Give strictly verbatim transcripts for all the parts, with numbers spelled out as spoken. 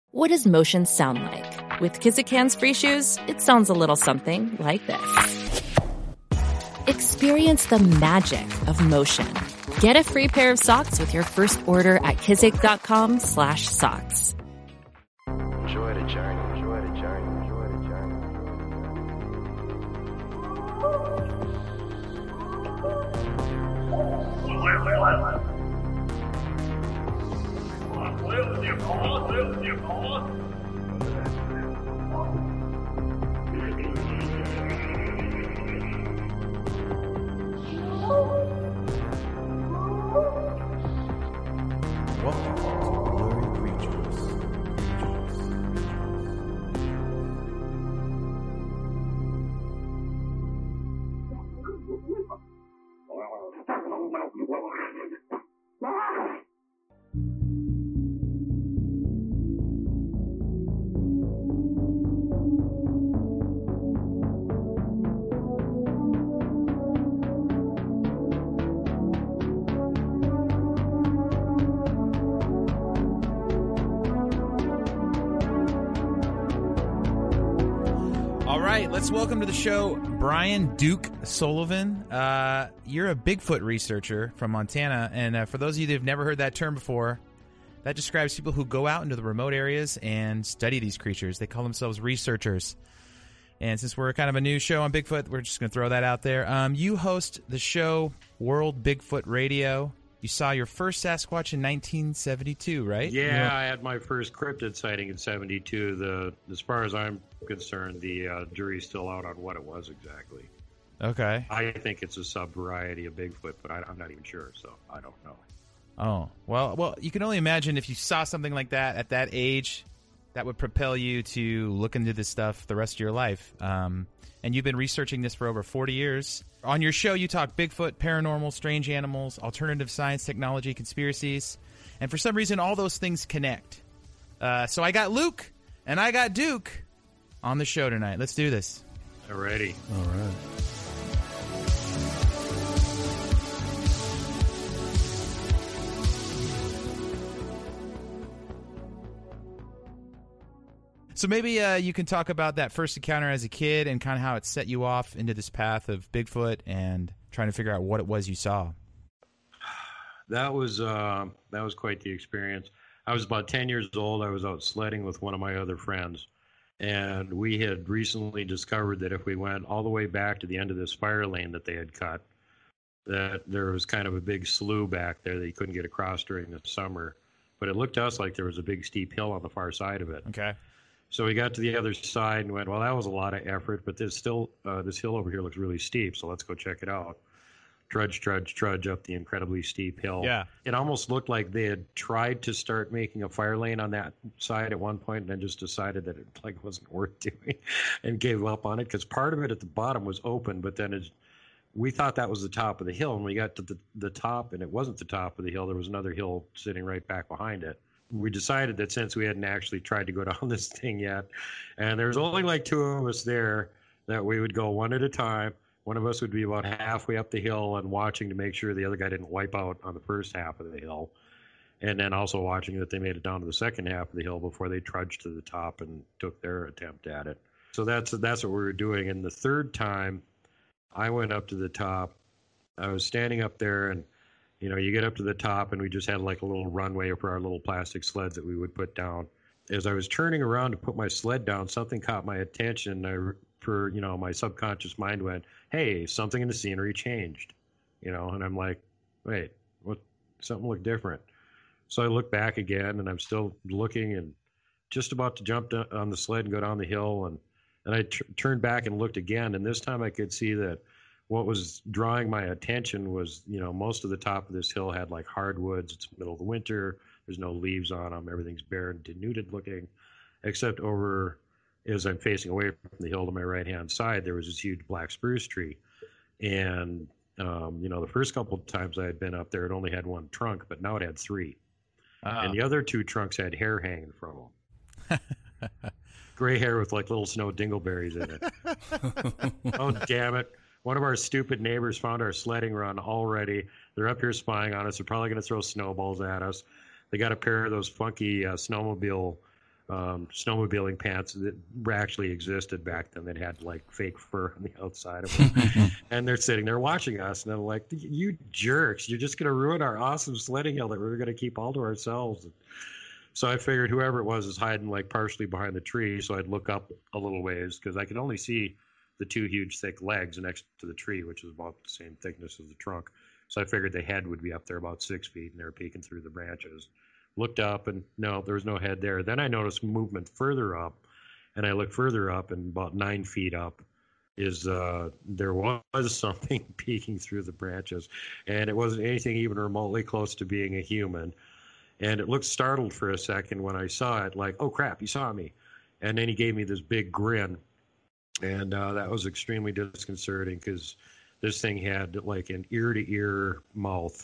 What does motion sound like? With Kizikans free shoes, it sounds a little something like this. Experience the magic of motion. Get a free pair of socks with your first order at kizik.com slash socks. Enjoy the journey, enjoy the journey, enjoy the journey. Welcome to Blurry Creatures. Let's welcome to the show Brian Duke Sullivan. Uh, you're a Bigfoot researcher from Montana, and uh, for those of you that have never heard that term before, that describes people who go out into the remote areas and study these creatures. They call themselves researchers. And since we're kind of a new show on Bigfoot, we're just going to throw that out there. Um, you host the show World Bigfoot Radio. You saw your first Sasquatch in nineteen seventy-two, right? Yeah, yeah. I had my first cryptid sighting in seventy-two. The, as far as I'm concerned, the uh, jury's still out on what it was exactly. Okay. I think it's a sub-variety of Bigfoot, but I, I'm not even sure, so I don't know. Oh, well, well, you can only imagine if you saw something like that at that age, that would propel you to look into this stuff the rest of your life. Um, and you've been researching this for over forty years. On your show, you talk Bigfoot, paranormal, strange animals, alternative science, technology, conspiracies. And for some reason, all those things connect. Uh, so I got Luke and I got Duke on the show tonight. Let's do this. Alrighty. All right. So maybe uh, you can talk about that first encounter as a kid and kind of how it set you off into this path of Bigfoot and trying to figure out what it was you saw. That was uh, that was quite the experience. I was about ten years old. I was out sledding with one of my other friends, and we had recently discovered that if we went all the way back to the end of this fire lane that they had cut, that there was kind of a big slough back there that you couldn't get across during the summer. But it looked to us like there was a big steep hill on the far side of it. Okay. So we got to the other side and went, well, that was a lot of effort, but there's still uh, this hill over here looks really steep, so let's go check it out. Trudge, trudge, trudge up the incredibly steep hill. Yeah. It almost looked like they had tried to start making a fire lane on that side at one point and then just decided that it like wasn't worth doing and gave up on it because part of it at the bottom was open, but then it's, we thought that was the top of the hill, and we got to the, the top, and it wasn't the top of the hill. There was another hill sitting right back behind it. We decided that since we hadn't actually tried to go down this thing yet, and there was only like two of us there, that we would go one at a time. One of us would be about halfway up the hill and watching to make sure the other guy didn't wipe out on the first half of the hill, and then also watching that they made it down to the second half of the hill before they trudged to the top and took their attempt at it. So that's that's what we were doing. And the third time, I went up to the top. I was standing up there, and you know, you get up to the top, and we just had like a little runway for our little plastic sleds that we would put down. As I was turning around to put my sled down, something caught my attention. I, for, you know, my subconscious mind went, hey, something in the scenery changed, you know, and I'm like, wait, what? Something looked different. So I look back again, and I'm still looking and just about to jump on the sled and go down the hill. And, and I t- turned back and looked again, and this time I could see that what was drawing my attention was, you know, most of the top of this hill had like hardwoods. It's middle of the winter. There's no leaves on them. Everything's bare and denuded looking, except over as I'm facing away from the hill to my right-hand side, there was this huge black spruce tree. And, um, you know, the first couple of times I had been up there, it only had one trunk, but now it had three. Uh-huh. And the other two trunks had hair hanging from them. Gray hair with like little snow dingleberries in it. Oh, damn it. One of our stupid neighbors found our sledding run already. They're up here spying on us. They're probably going to throw snowballs at us. They got a pair of those funky uh, snowmobile um, snowmobiling pants that actually existed back then that had like fake fur on the outside of them. And they're sitting there watching us, and I'm like, you jerks, you're just going to ruin our awesome sledding hill that we we're going to keep all to ourselves. So I figured whoever it was is hiding like partially behind the tree, so I'd look up a little ways because I could only see the two huge thick legs next to the tree, which is about the same thickness as the trunk. So I figured the head would be up there about six feet, and they were peeking through the branches. Looked up, and no, there was no head there. Then I noticed movement further up, and I looked further up, and about nine feet up is uh, there was something peeking through the branches, and it wasn't anything even remotely close to being a human. And it looked startled for a second when I saw it, like, oh crap, he saw me. And then he gave me this big grin, and uh, that was extremely disconcerting because this thing had like an ear-to-ear mouth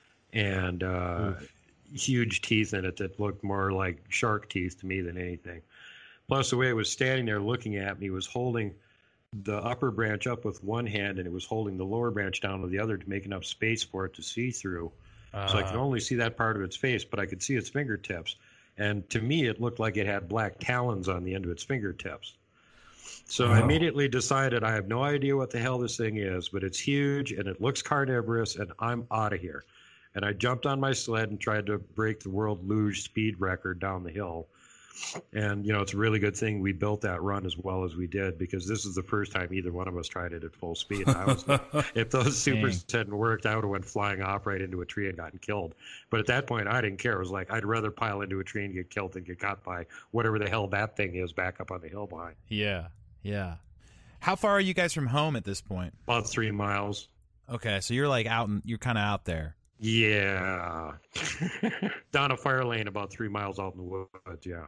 and uh, huge teeth in it that looked more like shark teeth to me than anything. Plus, the way it was standing there looking at me was holding the upper branch up with one hand, and it was holding the lower branch down with the other to make enough space for it to see through. Uh, so I could only see that part of its face, but I could see its fingertips. And to me, it looked like it had black talons on the end of its fingertips. So oh. I immediately decided I have no idea what the hell this thing is, but it's huge and it looks carnivorous, and I'm out of here. And I jumped on my sled and tried to break the world luge speed record down the hill. And, you know, it's a really good thing we built that run as well as we did, because this is the first time either one of us tried it at full speed. And I was, if those supers hadn't worked, I would have went flying off right into a tree and gotten killed. But at that point, I didn't care. It was like, I'd rather pile into a tree and get killed than get caught by whatever the hell that thing is back up on the hill behind. Yeah, yeah. How far are you guys from home at this point? About three miles. Okay, so you're like out, and you're kind of out there. Yeah. Down a fire lane about three miles out in the woods, yeah.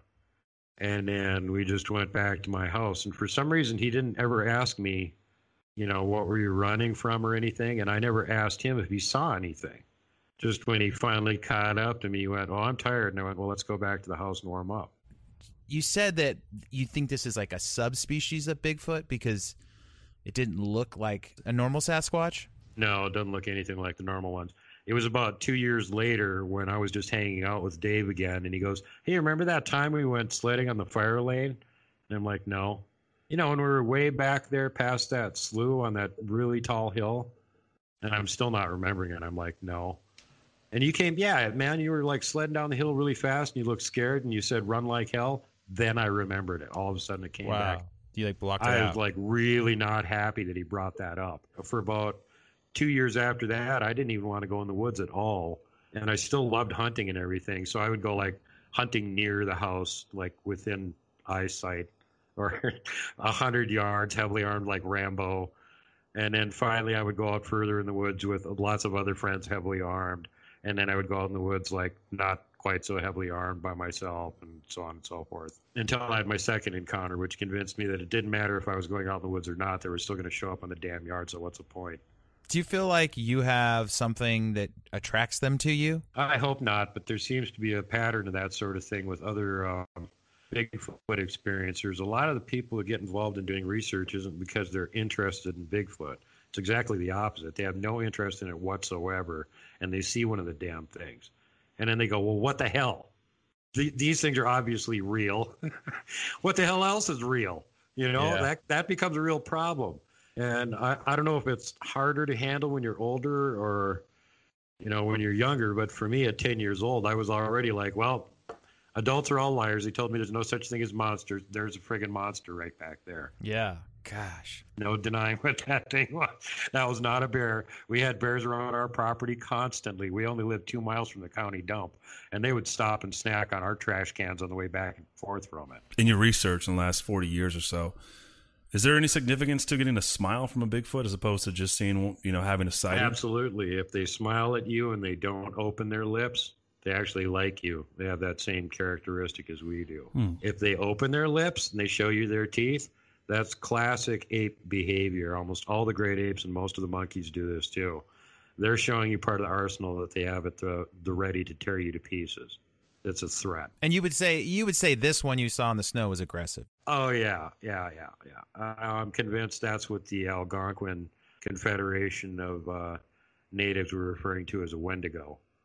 And then we just went back to my house. And for some reason, he didn't ever ask me, you know, what were you running from or anything. And I never asked him if he saw anything. Just when he finally caught up to me, he went, oh, I'm tired. And I went, well, let's go back to the house and warm up. You said that you think this is like a subspecies of Bigfoot because it didn't look like a normal Sasquatch? No, it doesn't look anything like the normal ones. It was about two years later when I was just hanging out with Dave again, and he goes, hey, remember that time we went sledding on the fire lane? And I'm like, no. You know, when we were way back there past that slough on that really tall hill, and I'm still not remembering it. I'm like, no. And you came, yeah, man, you were like sledding down the hill really fast, and you looked scared, and you said, run like hell. Then I remembered it. All of a sudden it came wow. back. You like blocked it I out. was like really not happy that he brought that up. For about two years after that, I didn't even want to go in the woods at all. And I still loved hunting and everything. So I would go like hunting near the house, like within eyesight, or a hundred yards, heavily armed like Rambo. And then finally I would go out further in the woods with lots of other friends heavily armed. And then I would go out in the woods like not quite so heavily armed by myself, and so on and so forth. Until I had my second encounter, which convinced me that it didn't matter if I was going out in the woods or not. They were still going to show up on the damn yard, so what's the point? Do you feel like you have something that attracts them to you? I hope not, but there seems to be a pattern of that sort of thing with other um, Bigfoot experiencers. A lot of the people who get involved in doing research isn't because they're interested in Bigfoot. It's exactly the opposite. They have no interest in it whatsoever, and they see one of the damn things. And then they go, well, what the hell? Th- these things are obviously real. What the hell else is real? You know, yeah. that that becomes a real problem. And I, I don't know if it's harder to handle when you're older or, you know, when you're younger. But for me at ten years old, I was already like, well, adults are all liars. He told me there's no such thing as monsters. There's a friggin' monster right back there. Yeah. Gosh. No denying what that thing was. That was not a bear. We had bears around our property constantly. We only lived two miles from the county dump, and they would stop and snack on our trash cans on the way back and forth from it. In your research in the last forty years or so, is there any significance to getting a smile from a Bigfoot as opposed to just seeing, you know, having a sighting? Absolutely. If they smile at you and they don't open their lips, they actually like you. They have that same characteristic as we do. Hmm. If they open their lips and they show you their teeth, that's classic ape behavior. Almost all the great apes and most of the monkeys do this too. They're showing you part of the arsenal that they have at the, the ready to tear you to pieces. It's a threat. And you would say you would say this one you saw in the snow was aggressive. Oh yeah, yeah, yeah, yeah. Uh, I'm convinced that's what the Algonquin Confederation of uh, Natives were referring to as a Wendigo.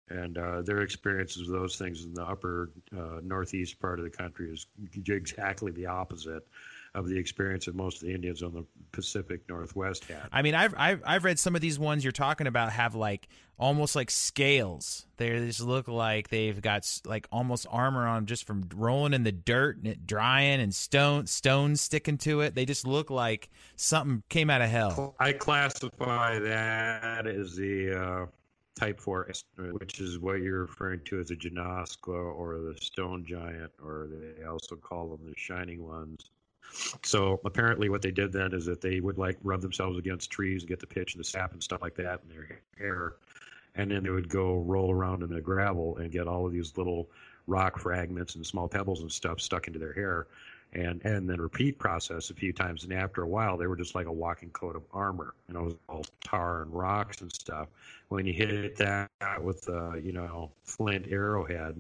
And uh, their experiences with those things in the upper uh, northeast part of the country is exactly the opposite of the experience that most of the Indians on the Pacific Northwest had. I mean, I've, I've I've read some of these ones you're talking about have like almost like scales. They just look like they've got like almost armor on just from rolling in the dirt and it drying and stone stones sticking to it. They just look like something came out of hell. I classify that as the uh, Type four, which is what you're referring to as a Genoska or the Stone Giant, or they also call them the Shining Ones. So apparently what they did then is that they would like rub themselves against trees and get the pitch and the sap and stuff like that in their hair. And then they would go roll around in the gravel and get all of these little rock fragments and small pebbles and stuff stuck into their hair. And, and then repeat process a few times. And after a while, they were just like a walking coat of armor. You know, it was all tar and rocks and stuff. When you hit that with, uh, you know, flint arrowhead,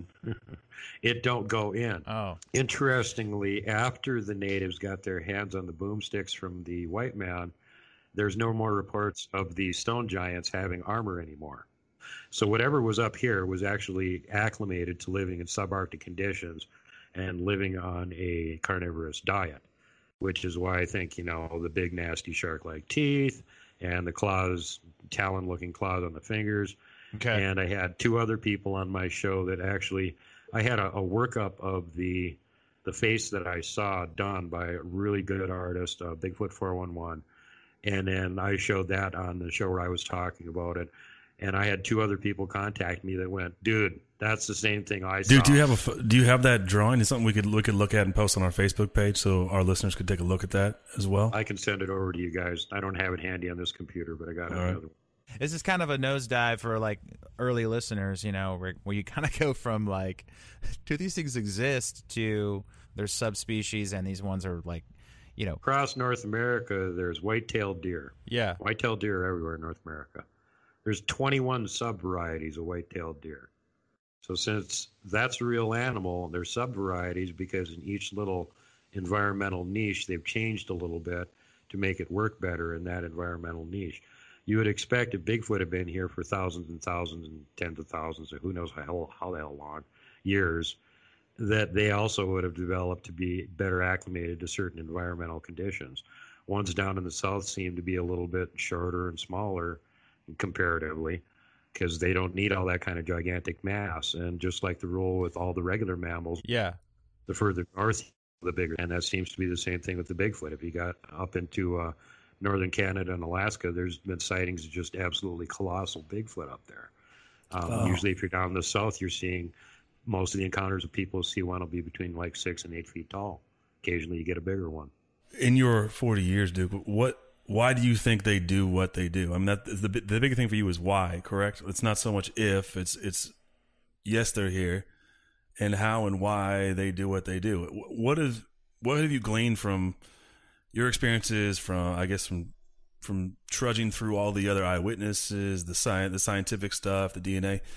it don't go in. Oh. Interestingly, after the natives got their hands on the boomsticks from the white man, there's no more reports of the stone giants having armor anymore. So whatever was up here was actually acclimated to living in subarctic conditions and living on a carnivorous diet, which is why I think, you know, the big nasty shark-like teeth and the claws, talon-looking claws on the fingers. Okay. And I had two other people on my show that actually, I had a, a workup of the the face that I saw done by a really good artist, uh, Bigfoot four one one. And then I showed that on the show where I was talking about it. And I had two other people contact me that went, dude, that's the same thing I saw. Dude, do you have a do you have that drawing? Is something we could we could look at and post on our Facebook page so our listeners could take a look at that as well? I can send it over to you guys. I don't have it handy on this computer, but I got All another right. one. This is kind of a nosedive for like early listeners, you know, where, where you kind of go from like, do these things exist to there's subspecies and these ones are like, you know. Across North America, there's white-tailed deer. Yeah. White-tailed deer are everywhere in North America. There's twenty-one sub-varieties of white-tailed deer. So since that's a real animal, there's sub-varieties because in each little environmental niche, they've changed a little bit to make it work better in that environmental niche. You would expect if Bigfoot had been here for thousands and thousands and tens of thousands, or who knows how, how the hell long, years, that they also would have developed to be better acclimated to certain environmental conditions. Ones down in the south seem to be a little bit shorter and smaller comparatively because they don't need all that kind of gigantic mass. And just like the rule with all the regular mammals, Yeah. the further north, the bigger. And that seems to be the same thing with the Bigfoot. If you got up into uh, northern Canada and Alaska, there's been sightings of just absolutely colossal Bigfoot up there. Um, Oh. Usually if you're down in the south, you're seeing most of the encounters of people see one will be between like six and eight feet tall. Occasionally you get a bigger one. In your forty years, Duke, what why do you think they do what they do? I mean, that the the big thing for you is why, correct? It's not so much if, it's it's yes, they're here, and how and why they do what they do. What is what have you gleaned from your experiences, from I guess from from trudging through all the other eyewitnesses, the science, the scientific stuff, the D N A?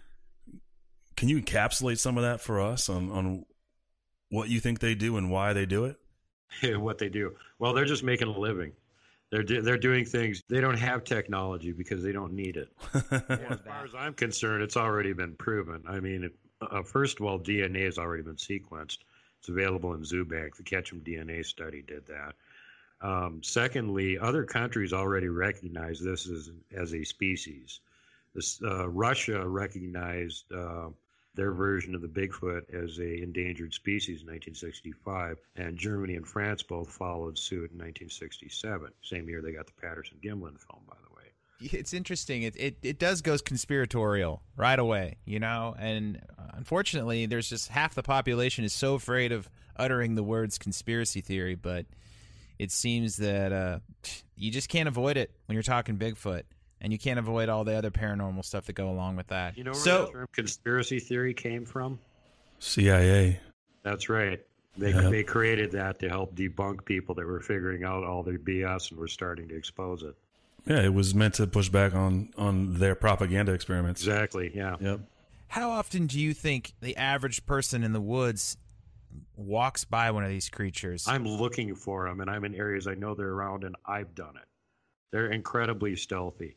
Can you encapsulate some of that for us on on what you think they do and why they do it? What they do. Well, they're just making a living. They're do, they're doing things. They don't have technology because they don't need it. As far as I'm concerned, it's already been proven. I mean, it, uh, first of all, D N A has already been sequenced. It's available in Zoobank. The Ketchum D N A study did that. Um, secondly, other countries already recognize this as as a species. This, uh, Russia recognized uh, their version of the Bigfoot as a endangered species in nineteen sixty-five, and Germany and France both followed suit in nineteen sixty-seven. Same year they got the Patterson-Gimlin film, by the way. It's interesting. It, it it does goes conspiratorial right away, you know, and unfortunately, there's just half the population is so afraid of uttering the words conspiracy theory, but it seems that uh, you just can't avoid it when you're talking Bigfoot. And you can't avoid all the other paranormal stuff that go along with that. You know where so, the term conspiracy theory came from? C I A. That's right. They Yeah. they created that to help debunk people that were figuring out all their B S and were starting to expose it. Yeah, it was meant to push back on on their propaganda experiments. Exactly, yeah. Yep. how often do you think the average person in the woods walks by one of these creatures? I'm looking for them, and I'm in areas I know they're around, and I've done it. They're incredibly stealthy.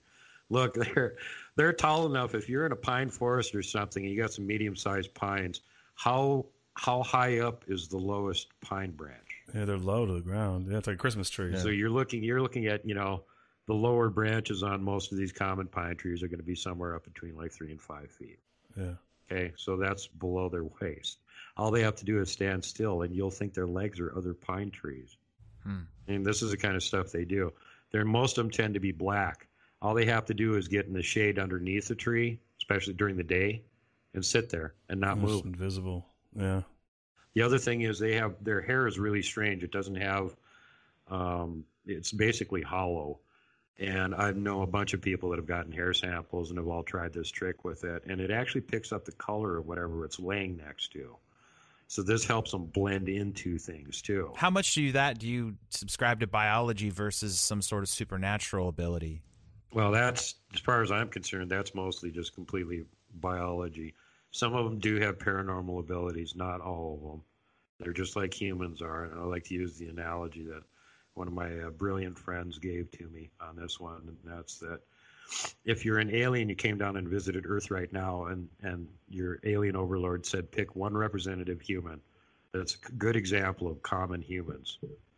Look, they're they're tall enough. If you're in a pine forest or something, and you got some medium-sized pines. How how high up is the lowest pine branch? Yeah, they're low to the ground. Yeah, it's like a Christmas tree. So you're looking you're looking at, you know, the lower branches on most of these common pine trees are going to be somewhere up between like three and five feet. Yeah. Okay, so that's below their waist. All they have to do is stand still, and you'll think their legs are other pine trees. Hmm. And this is the kind of stuff they do. They're most of them tend to be black. All they have to do is get in the shade underneath the tree, especially during the day, and sit there and not It's move. invisible. Yeah. The other thing is they have their hair is really strange. It doesn't have, um, it's basically hollow. And I know a bunch of people that have gotten hair samples and have all tried this trick with it. And it actually picks up the color of whatever it's laying next to. So this helps them blend into things too. How much do you that do you subscribe to biology versus some sort of supernatural ability? Well, that's, as far as I'm concerned, that's mostly just completely biology. Some of them do have paranormal abilities, not all of them. They're just like humans are. And I like to use the analogy that one of my uh, brilliant friends gave to me on this one, and that's that if you're an alien, you came down and visited Earth right now, and, and your alien overlord said, pick one representative human that's a good example of common humans.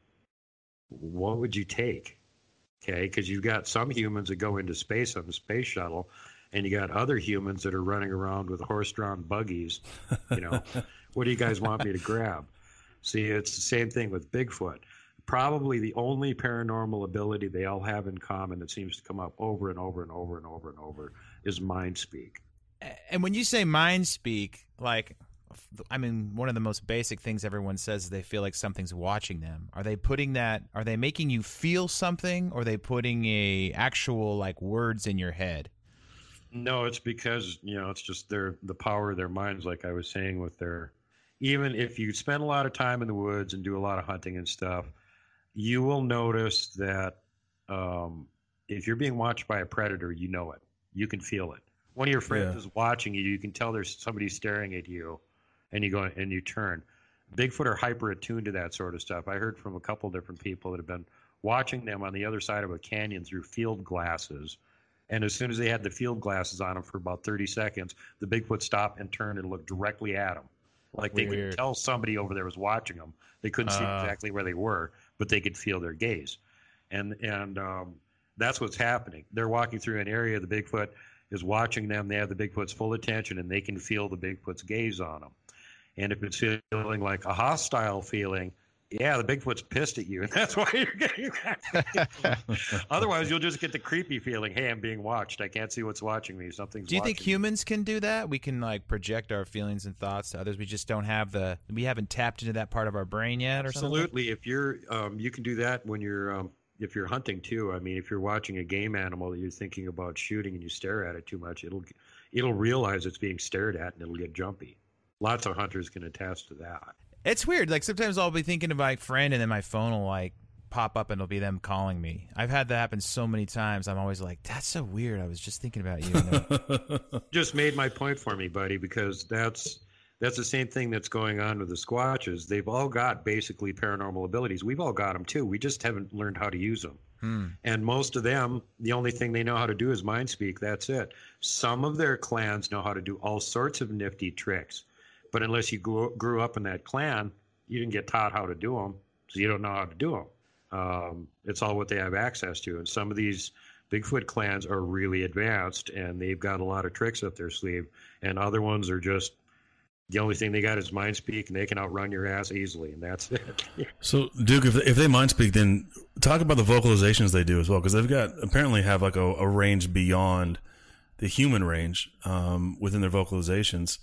What would you take? Okay, because you've got some humans that go into space on the space shuttle, and you got other humans that are running around with horse-drawn buggies. You know, what do you guys want me to grab? See, it's the same thing with Bigfoot. Probably the only paranormal ability they all have in common that seems to come up over and over and over and over and over is mind speak. And when you say mind speak, like, I mean, one of the most basic things everyone says is they feel like something's watching them. Are they putting that, are they making you feel something, or are they putting a actual, like, words in your head? No, it's because, you know, it's just their, the power of their minds, like I was saying with their, even if you spend a lot of time in the woods and do a lot of hunting and stuff, you will notice that um, if you're being watched by a predator, you know it. You can feel it. One of your friends Yeah. is watching you. You can tell there's somebody staring at you, and you go and you turn. Bigfoot are hyper attuned to that sort of stuff. I heard from a couple different people that have been watching them on the other side of a canyon through field glasses. And as soon as they had the field glasses on them for about thirty seconds, the Bigfoot stopped and turned and looked directly at them. Like they Weird. could tell somebody over there was watching them. They couldn't see Uh. exactly where they were, but they could feel their gaze. And and um, that's what's happening. They're walking through an area, the Bigfoot is watching them. They have the Bigfoot's full attention, and they can feel the Bigfoot's gaze on them. And if it's feeling like a hostile feeling, yeah, the Bigfoot's pissed at you, and that's why you're getting that. Otherwise, you'll just get the creepy feeling, hey, I'm being watched. I can't see what's watching me. Something's Do you think watching me. humans can do that? We can, like, project our feelings and thoughts to others. We just don't have the, we haven't tapped into that part of our brain yet, or something? Absolutely. If you're, um, you can do that when you're, um, if you're hunting too. I mean, if you're watching a game animal that you're thinking about shooting and you stare at it too much, it'll, it'll realize it's being stared at and it'll get jumpy. Lots of hunters can attest to that. It's weird. Like, sometimes I'll be thinking of my friend, and then my phone will, like, pop up, and it'll be them calling me. I've had that happen so many times. I'm always like, that's so weird. I was just thinking about you. And then- Just made my point for me, buddy, because that's that's the same thing that's going on with the Squatches. They've all got basically paranormal abilities. We've all got them too. We just haven't learned how to use them. Hmm. And most of them, the only thing they know how to do is mind speak. That's it. Some of their clans know how to do all sorts of nifty tricks. But unless you grew, grew up in that clan, you didn't get taught how to do them, so you don't know how to do them. Um, it's all what they have access to. And some of these Bigfoot clans are really advanced, and they've got a lot of tricks up their sleeve. And other ones are just, the only thing they got is mind speak, and they can outrun your ass easily, and that's it. So, Duke, if if they mind speak, then talk about the vocalizations they do as well, because they've got apparently have like a, a range beyond the human range um, within their vocalizations.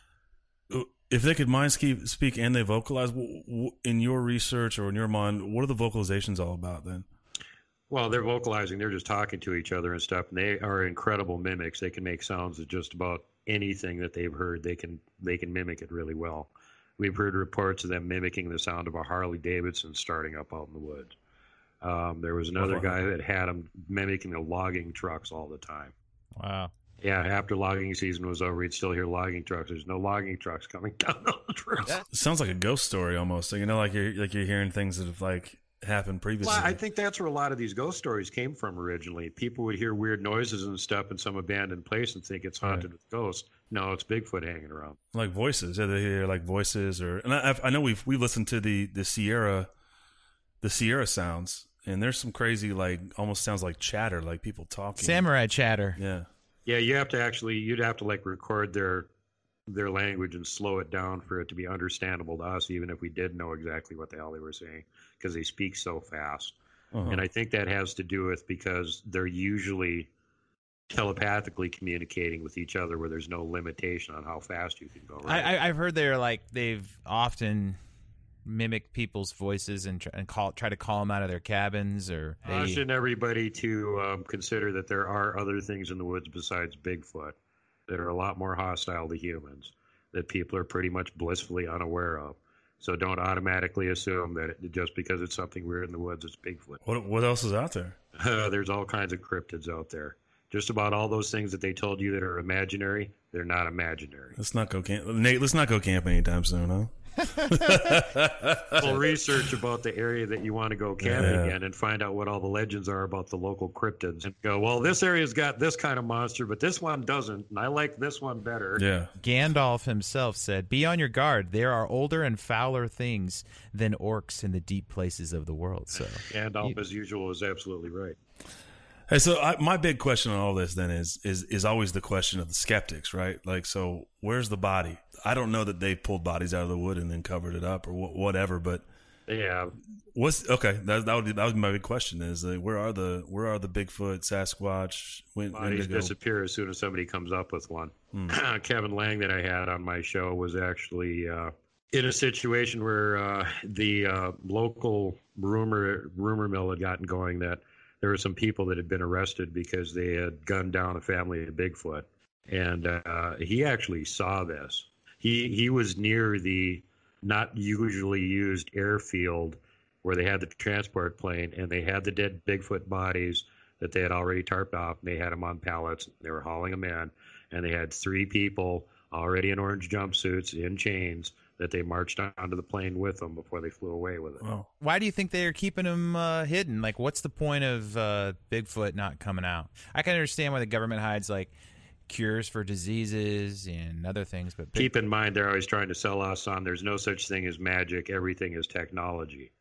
If they could mind speak and they vocalize, in your research or in your mind, what are the vocalizations all about then? Well, they're vocalizing. They're just talking to each other and stuff. And they are incredible mimics. They can make sounds of just about anything that they've heard. They can they can mimic it really well. We've heard reports of them mimicking the sound of a Harley Davidson starting up out in the woods. Um, there was another Wow. guy that had them mimicking the logging trucks all the time. wow. Yeah, after logging season was over, you'd still hear logging trucks. There's no logging trucks coming down the road. It sounds like a ghost story almost. You know, like you're like you're hearing things that have like happened previously. Well, I think that's where a lot of these ghost stories came from originally. People would hear weird noises and stuff in some abandoned place and think it's haunted Right. with ghosts. No, it's Bigfoot hanging around. Like voices, yeah, they hear like voices, or and I, I know we've we listened to the the Sierra, the Sierra sounds, and there's some crazy like almost sounds like chatter, like people talking. Samurai chatter. Yeah, Yeah, you have to actually, you'd have to like record their their language and slow it down for it to be understandable to us, even if we did know exactly what the hell they were saying, because they speak so fast. uh-huh. And I think that has to do with because they're usually telepathically communicating with each other where there's no limitation on how fast you can go. Right? I, I, I've heard they're like they've often mimicked people's voices and, tr- and call try to call them out of their cabins, or they, Caution everybody to um, consider that there are other things in the woods besides Bigfoot that are a lot more hostile to humans that people are pretty much blissfully unaware of. So don't automatically assume that it, just because it's something weird in the woods, it's Bigfoot. What what else is out there? Uh, there's all kinds of cryptids out there. Just about all those things that they told you that are imaginary, they're not imaginary. Let's not go camp. Nate, let's not go camping anytime soon, huh? Well, research about the area that you want to go camping Yeah. in and find out what all the legends are about the local cryptids. And go, well, this area's got this kind of monster, but this one doesn't, and I like this one better. Yeah. Gandalf himself said, "Be on your guard. There are older and fouler things than orcs in the deep places of the world." So, Gandalf, as usual, is absolutely right. Hey, so I, my big question on all this then is is is always the question of the skeptics, right? Like, so where's the body? I don't know that they've pulled bodies out of the wood and then covered it up or wh- whatever, but Yeah, what's okay? That that would be, that would be my big question: is uh, where are the where are the Bigfoot, Sasquatch, Win- bodies Wendigo? disappear as soon as somebody comes up with one. Hmm. Kevin Lang, that I had on my show, was actually uh, in a situation where uh, the uh, local rumor rumor mill had gotten going that there were some people that had been arrested because they had gunned down a family of Bigfoot, and uh, he actually saw this. He he was near the not usually used airfield where they had the transport plane, and they had the dead Bigfoot bodies that they had already tarped off, and they had them on pallets. They were hauling them in, and they had three people already in orange jumpsuits in chains that they marched onto the plane with them before they flew away with it. Oh, why do you think they are keeping them uh, hidden? Like, what's the point of uh, Bigfoot not coming out? I can understand why the government hides like cures for diseases and other things, but Big- Keep in mind, they're always trying to sell us on there's no such thing as magic. Everything is technology.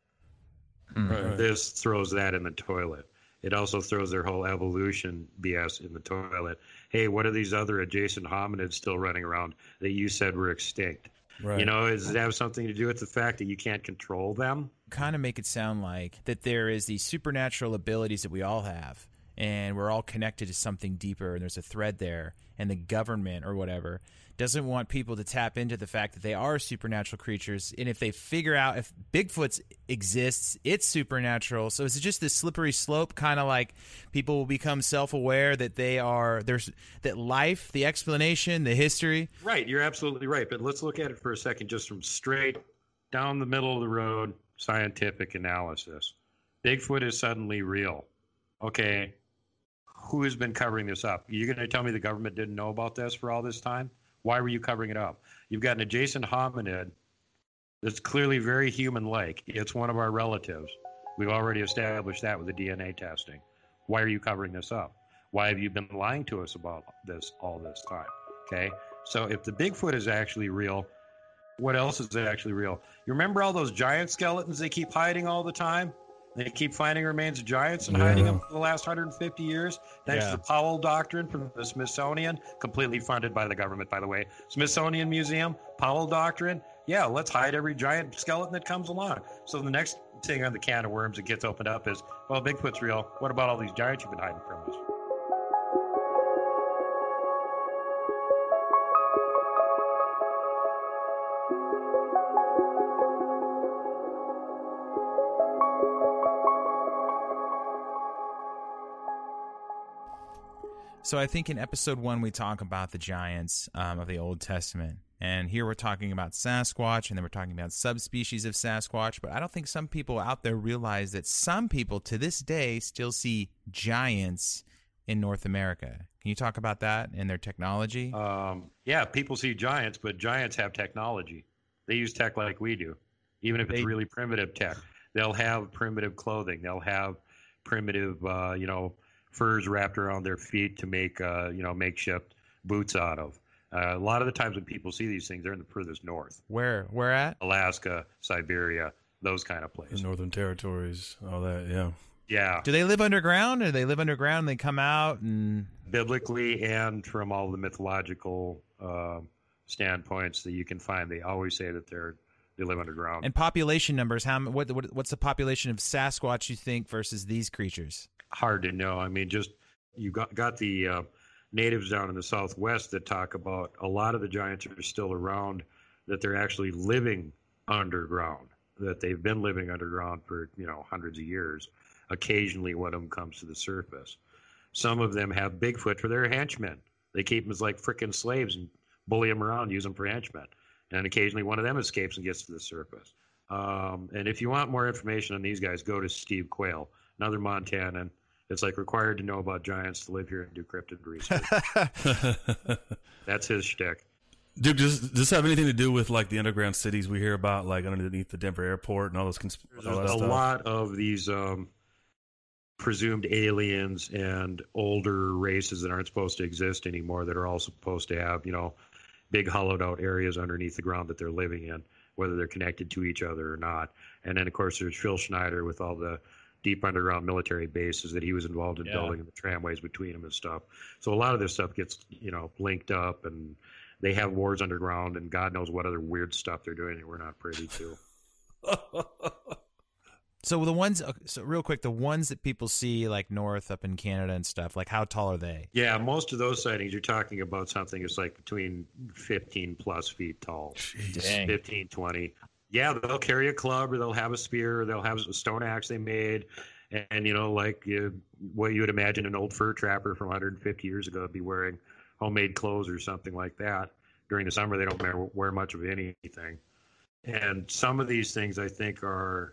right, right. This throws that in the toilet. It also throws their whole evolution B S in the toilet. Hey, what are these other adjacent hominids still running around that you said were extinct? Right. You know, does it have something to do with the fact that you can't control them? kind of make it sound like that there is these supernatural abilities that we all have, and we're all connected to something deeper, and there's a thread there, and the government or whatever doesn't want people to tap into the fact that they are supernatural creatures, and if they figure out if Bigfoot exists, it's supernatural. So is it just this slippery slope, kind of like people will become self-aware that they are, there's that life, the explanation, the history? Right, you're absolutely right. But let's look at it for a second just from straight down the middle of the road scientific analysis. Bigfoot is suddenly real. Okay, who has been covering this up? You're going to tell me the government didn't know about this for all this time? Why were you covering it up? You've got an adjacent hominid that's clearly very human-like. It's one of our relatives. We've already established that with the D N A testing. Why are you covering this up? Why have you been lying to us about this all this time? Okay, so if the Bigfoot is actually real, what else is actually real? You remember all those giant skeletons they keep hiding all the time? They keep finding remains of giants and Yeah. hiding them for the last one hundred fifty years, thanks Yeah. to the Powell Doctrine from the Smithsonian, completely funded by the government, by the way. Smithsonian Museum, Powell Doctrine. Yeah, let's hide every giant skeleton that comes along. So the next thing on the can of worms that gets opened up is, well, Bigfoot's real. What about all these giants you've been hiding from us? So I think in episode one we talk about the giants um, of the Old Testament, and here we're talking about Sasquatch, and then we're talking about subspecies of Sasquatch. But I don't think some people out there realize that some people to this day still see giants in North America. Can you talk about that and their technology? Um, yeah, people see giants, but giants have technology. They use tech like we do, even if it's They- really primitive tech. they'll have primitive clothing. They'll have primitive, uh, you know, furs wrapped around their feet to make, uh, you know, makeshift boots out of. Uh, a lot of the times when people see these things, they're in the furthest north. Where? Where at? Alaska, Siberia, those kind of places. The Northern Territories, all that, yeah. Yeah. Do they live underground, or do they live underground and they come out and Biblically and from all the mythological uh, standpoints that you can find, they always say that they're they live underground. and population numbers? How m- what, what what's the population of Sasquatch you think versus these creatures? Hard to know. I mean, just you got got the uh, natives down in the Southwest that talk about a lot of the giants are still around, that they're actually living underground, that they've been living underground for, you know, hundreds of years. Occasionally one of them comes to the surface. Some of them have Bigfoot for their henchmen. They keep them as like frickin' slaves and bully them around, use them for henchmen. And occasionally one of them escapes and gets to the surface. Um, and if you want more information on these guys, go to Steve Quayle, another Montanan. It's like required to know about giants to live here and do cryptid research. That's his shtick. Dude, does, does this have anything to do with like the underground cities we hear about, like underneath the Denver airport and all those consp- all There's that a stuff? lot of these um, presumed aliens and older races that aren't supposed to exist anymore that are all supposed to have, you know, big hollowed out areas underneath the ground that they're living in, whether they're connected to each other or not. And then, of course, there's Phil Schneider with all the deep underground military bases that he was involved in Yeah. building, and the tramways between them and stuff. So a lot of this stuff gets, you know, linked up, and they have wars underground, and God knows what other weird stuff they're doing that we're not privy to. So the ones, okay, so real quick, the ones that people see like north up in Canada and stuff, like how tall are they? Yeah, most of those sightings, you're talking about something that's like between fifteen plus feet tall. Dang. fifteen, twenty. Yeah, they'll carry a club, or they'll have a spear, or they'll have a stone axe they made. And, and you know, like you, what you would imagine an old fur trapper from one hundred fifty years ago would be wearing homemade clothes or something like that. During the summer, they don't wear, wear much of anything. And some of these things, I think, are...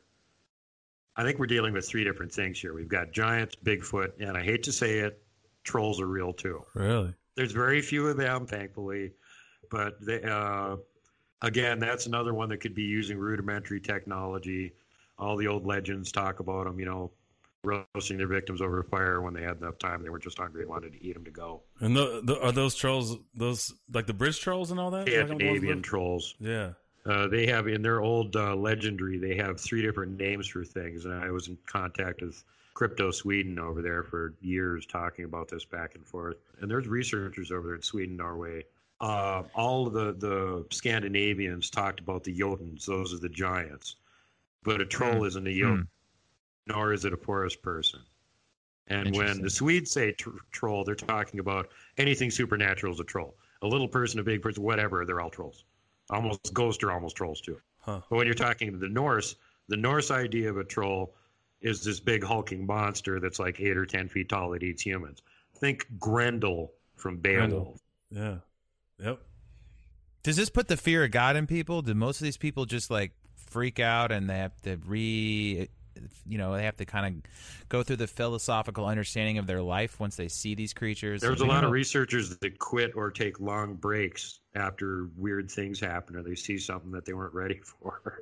I think we're dealing with three different things here. We've got giants, Bigfoot, and I hate to say it, trolls are real too. Really? There's very few of them, thankfully, but they, uh, again, that's another one that could be using rudimentary technology. All the old legends talk about them, you know, roasting their victims over a fire when they had enough time. They were just hungry and wanted to eat them to go. And the, the, are those trolls, those like the bridge trolls and all that? Scandinavian trolls. Yeah. Uh, they have, in their old uh, legendary, they have three different names for things. And I was in contact with Crypto Sweden over there for years talking about this back and forth. And there's researchers over there in Sweden, Norway. Uh, all of the, the Scandinavians talked about the Jotuns. Those are the giants. But a troll Mm. isn't a Jotun, nor is it a forest person. And when Interesting. the Swedes say tr- troll, they're talking about anything supernatural is a troll. A little person, a big person, whatever, they're all trolls. Almost ghosts are almost trolls too. Huh. But when you're talking to the Norse, the Norse idea of a troll is this big hulking monster that's like eight or ten feet tall that eats humans. Think Grendel from Beowulf. Yeah. Yep. Does this put the fear of God in people? Do most of these people just like freak out and they have to re, you know, they have to kind of go through the philosophical understanding of their life once they see these creatures? There's a You lot know- of researchers that quit or take long breaks after weird things happen or they see something that they weren't ready for.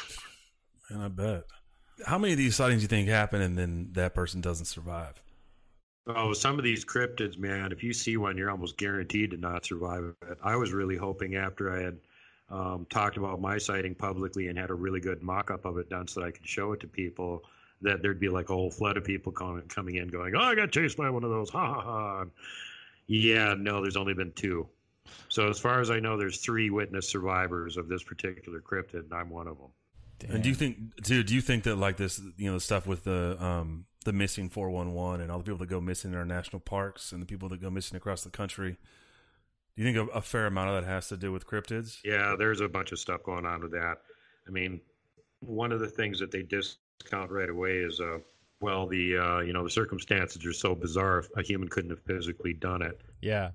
And I bet. How many of these sightings do you think happen and then that person doesn't survive? Oh, some of these cryptids, man, if you see one, you're almost guaranteed to not survive it. I was really hoping after I had um, talked about my sighting publicly and had a really good mock-up of it done so that I could show it to people, that there'd be like a whole flood of people coming, coming in going, oh, I got chased by one of those, ha ha ha. Yeah, no, there's only been two. So as far as I know, there's three witness survivors of this particular cryptid, and I'm one of them. And do you think, dude, do you think that like this, you know, stuff with the um the missing four one one and all the people that go missing in our national parks and the people that go missing across the country, do you think a, a fair amount of that has to do with cryptids? Yeah, there's a bunch of stuff going on with that. I mean, one of the things that they discount right away is, uh, well, the uh, you know the circumstances are so bizarre. A human couldn't have physically done it. Yeah.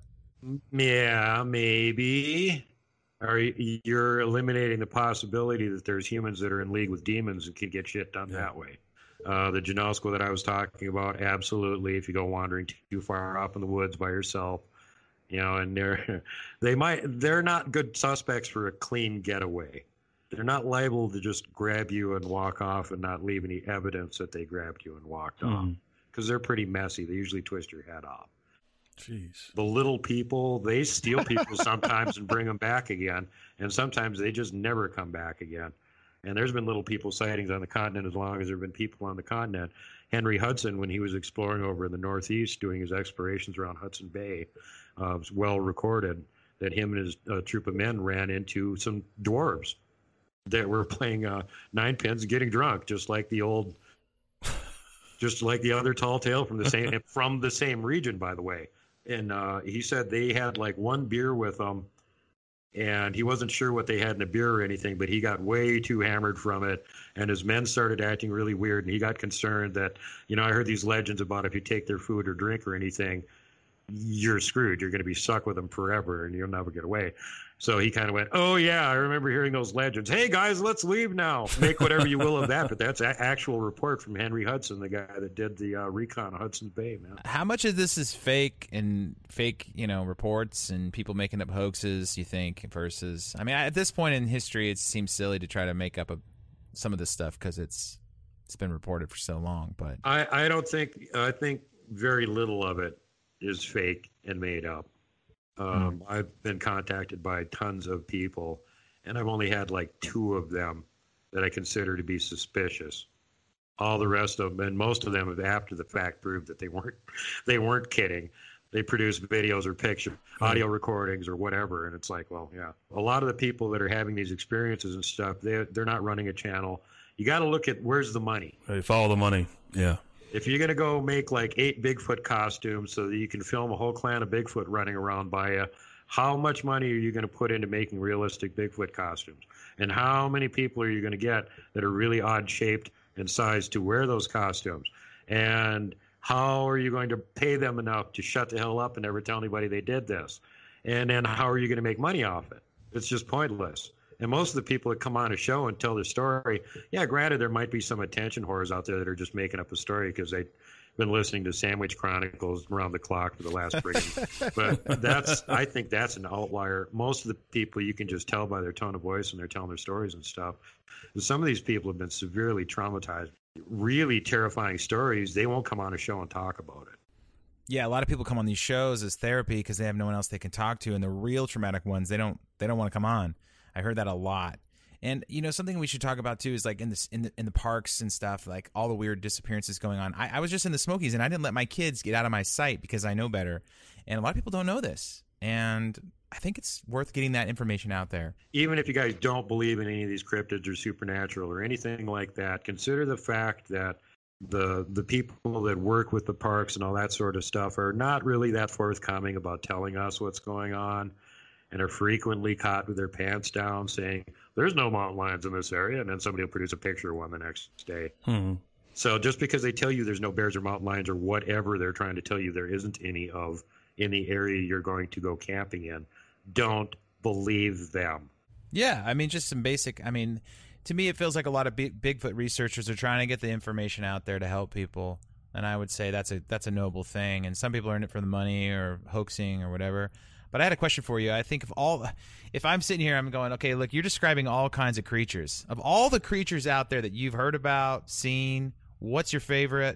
Yeah, maybe. Or you're eliminating the possibility that there's humans that are in league with demons and can get shit done Yeah. that way. Uh, the Janosko that I was talking about, absolutely. If you go wandering too far off in the woods by yourself, you know, and they're they might they're not good suspects for a clean getaway. they're not liable to just grab you and walk off and not leave any evidence that they grabbed you and walked off, because they're pretty messy. They usually twist your head off. Jeez. The little people, they steal people sometimes and bring them back again, and sometimes they just never come back again. And there's been little people sightings on the continent as long as there have been people on the continent. Henry Hudson, when he was exploring over in the Northeast doing his explorations around Hudson Bay, uh, was well recorded that him and his uh, troop of men ran into some dwarves that were playing uh, nine pins and getting drunk, just like the old, just like the other tall tale from the same from the same region, by the way. And uh, he said they had like one beer with them, and he wasn't sure what they had in a beer or anything, but he got way too hammered from it, and his men started acting really weird, and he got concerned that, you know, I heard these legends about if you take their food or drink or anything, you're screwed. You're going to be stuck with them forever, and you'll never get away. So he kind of went, oh, yeah, I remember hearing those legends. Hey, guys, let's leave now. Make whatever you will of that. But that's an actual report from Henry Hudson, the guy that did the uh, recon of Hudson's Bay, man. How much of this is fake and fake, you know, reports and people making up hoaxes, you think, versus... I mean, at this point in history, it seems silly to try to make up a, some of this stuff because it's it's been reported for so long. But I, I don't think... I think very little of it is fake and made up. Um, mm. I've been contacted by tons of people, and I've only had like two of them that I consider to be suspicious. All the rest of them, and most of them have after the fact proved that they weren't they weren't kidding. They produced videos or picture, audio recordings or whatever, and it's like, well, yeah. A lot of the people that are having these experiences and stuff, they're, they're not running a channel. You got to look at where's the money. Hey, follow the money, yeah. If you're going to go make like eight Bigfoot costumes so that you can film a whole clan of Bigfoot running around by you, how much money are you going to put into making realistic Bigfoot costumes? And how many people are you going to get that are really odd shaped and sized to wear those costumes? And how are you going to pay them enough to shut the hell up and never tell anybody they did this? And then how are you going to make money off it? It's just pointless. And most of the people that come on a show and tell their story, yeah, granted, there might be some attention whores out there that are just making up a story because they've been listening to Sandwich Chronicles around the clock for the last break. But that's, I think that's an outlier. Most of the people you can just tell by their tone of voice and they're telling their stories and stuff. And some of these people have been severely traumatized, really terrifying stories. They won't come on a show and talk about it. Yeah, a lot of people come on these shows as therapy because they have no one else they can talk to, and the real traumatic ones, they don't they don't want to come on. I heard that a lot. And, you know, something we should talk about, too, is like in, this, in, the, in the parks and stuff, like all the weird disappearances going on. I, I was just in the Smokies, and I didn't let my kids get out of my sight because I know better. And a lot of people don't know this. And I think it's worth getting that information out there. Even if you guys don't believe in any of these cryptids or supernatural or anything like that, consider the fact that the the people that work with the parks and all that sort of stuff are not really that forthcoming about telling us what's going on, and are frequently caught with their pants down saying, there's no mountain lions in this area, and then somebody will produce a picture of one the next day. Hmm. So just because they tell you there's no bears or mountain lions or whatever they're trying to tell you there isn't any of in the area you're going to go camping in, don't believe them. Yeah, I mean, just some basic, I mean, to me it feels like a lot of big, Bigfoot researchers are trying to get the information out there to help people, and I would say that's a that's a noble thing, and some people are in it for the money or hoaxing or whatever. But I had a question for you. I think of all, if I'm sitting here, I'm going, okay, look, you're describing all kinds of creatures. Of all the creatures out there that you've heard about, seen, what's your favorite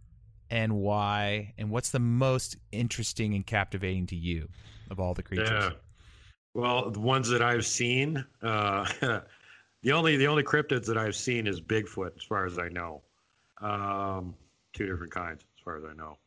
and why? And what's the most interesting and captivating to you of all the creatures? Yeah. Well, the ones that I've seen, uh, the only the only cryptids that I've seen is Bigfoot, as far as I know. Um, two different kinds, as far as I know.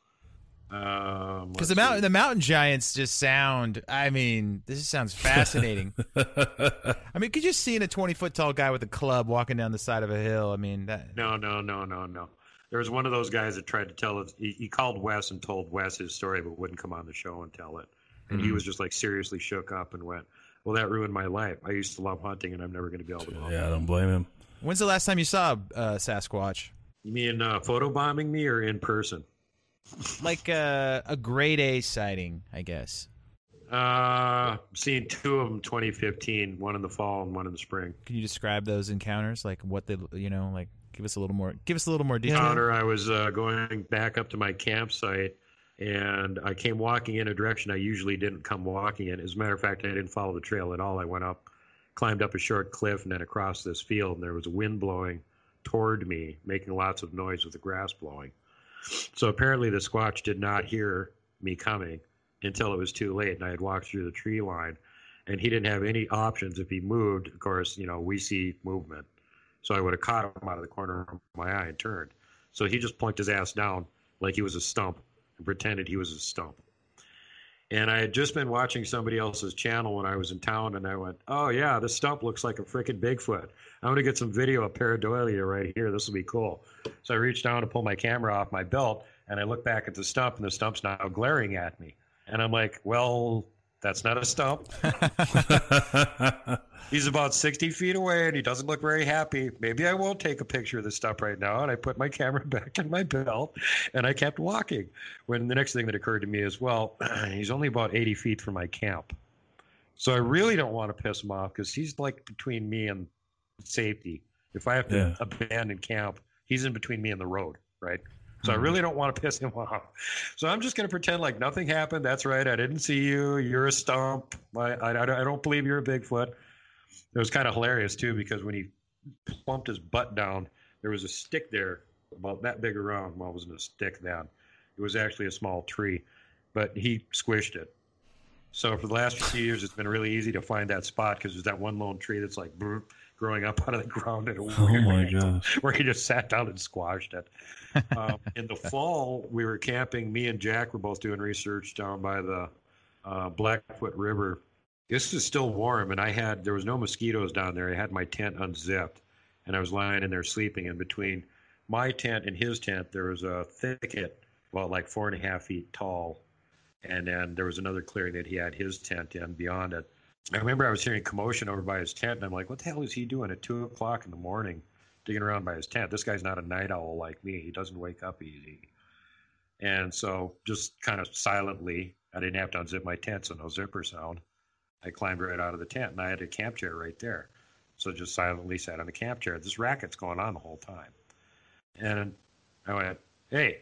Um, because the mountain, the mountain giants just sound. I mean, this just sounds fascinating. I mean, could you see a twenty foot tall guy with a club walking down the side of a hill? I mean, that... no, no, no, no, no. There was one of those guys that tried to tell it. He, he called Wes and told Wes his story, but wouldn't come on the show and tell it. And mm-hmm. he was just like seriously shook up and went, "Well, that ruined my life. I used to love hunting, and I'm never going to be able to." Hunt. Yeah, I don't blame him. When's the last time you saw uh, Sasquatch? You mean uh, photobombing me or in person? Like a, a grade A sighting, I guess. Uh, seen two of them twenty fifteen, one in the fall and one in the spring. Can you describe those encounters? Like what they, you know, like give us a little more, give us a little more detail. Encounter, I was uh, going back up to my campsite, and I came walking in a direction I usually didn't come walking in. As a matter of fact, I didn't follow the trail at all. I went up climbed up a short cliff and then across this field, and there was a wind blowing toward me, making lots of noise with the grass blowing. So apparently the Squatch did not hear me coming until it was too late, and I had walked through the tree line, and he didn't have any options. If he moved, of course, you know, we see movement. So I would have caught him out of the corner of my eye and turned. So he just plunked his ass down like he was a stump and pretended he was a stump. And I had just been watching somebody else's channel when I was in town, and I went, oh, yeah, this stump looks like a freaking Bigfoot. I'm going to get some video of pareidolia right here. This will be cool. So I reached down to pull my camera off my belt, and I look back at the stump, and the stump's now glaring at me. And I'm like, well, that's not a stump. He's about sixty feet away, and he doesn't look very happy. Maybe I won't take a picture of the stump right now. And I put my camera back in my belt, and I kept walking. When the next thing that occurred to me is, well, he's only about eighty feet from my camp. So I really don't want to piss him off because he's like between me and safety. If I have to yeah. abandon camp, he's in between me and the road, right? So I really don't want to piss him off. So I'm just going to pretend like nothing happened. That's right. I didn't see you. You're a stump. I, I, I don't believe you're a Bigfoot. It was kind of hilarious, too, because when he plumped his butt down, there was a stick there about that big around. Well, it wasn't a stick then. It was actually a small tree, but he squished it. So for the last few years, it's been really easy to find that spot because there's that one lone tree that's like brr, growing up out of the ground at a weird oh my angle, gosh. where he just sat down and squashed it. um, in the fall, we were camping. Me and Jack were both doing research down by the uh, Blackfoot River. This is still warm, and I had there was no mosquitoes down there. I had my tent unzipped, and I was lying in there sleeping. And between my tent and his tent, there was a thicket about like four and a half feet tall. And then there was another clearing that he had his tent in beyond it. I remember I was hearing commotion over by his tent, and I'm like, what the hell is he doing at two o'clock in the morning digging around by his tent? This guy's not a night owl like me. He doesn't wake up easy. And so just kind of silently, I didn't have to unzip my tent, so no zipper sound. I climbed right out of the tent, and I had a camp chair right there. So just silently sat on the camp chair. This racket's going on the whole time. And I went, hey.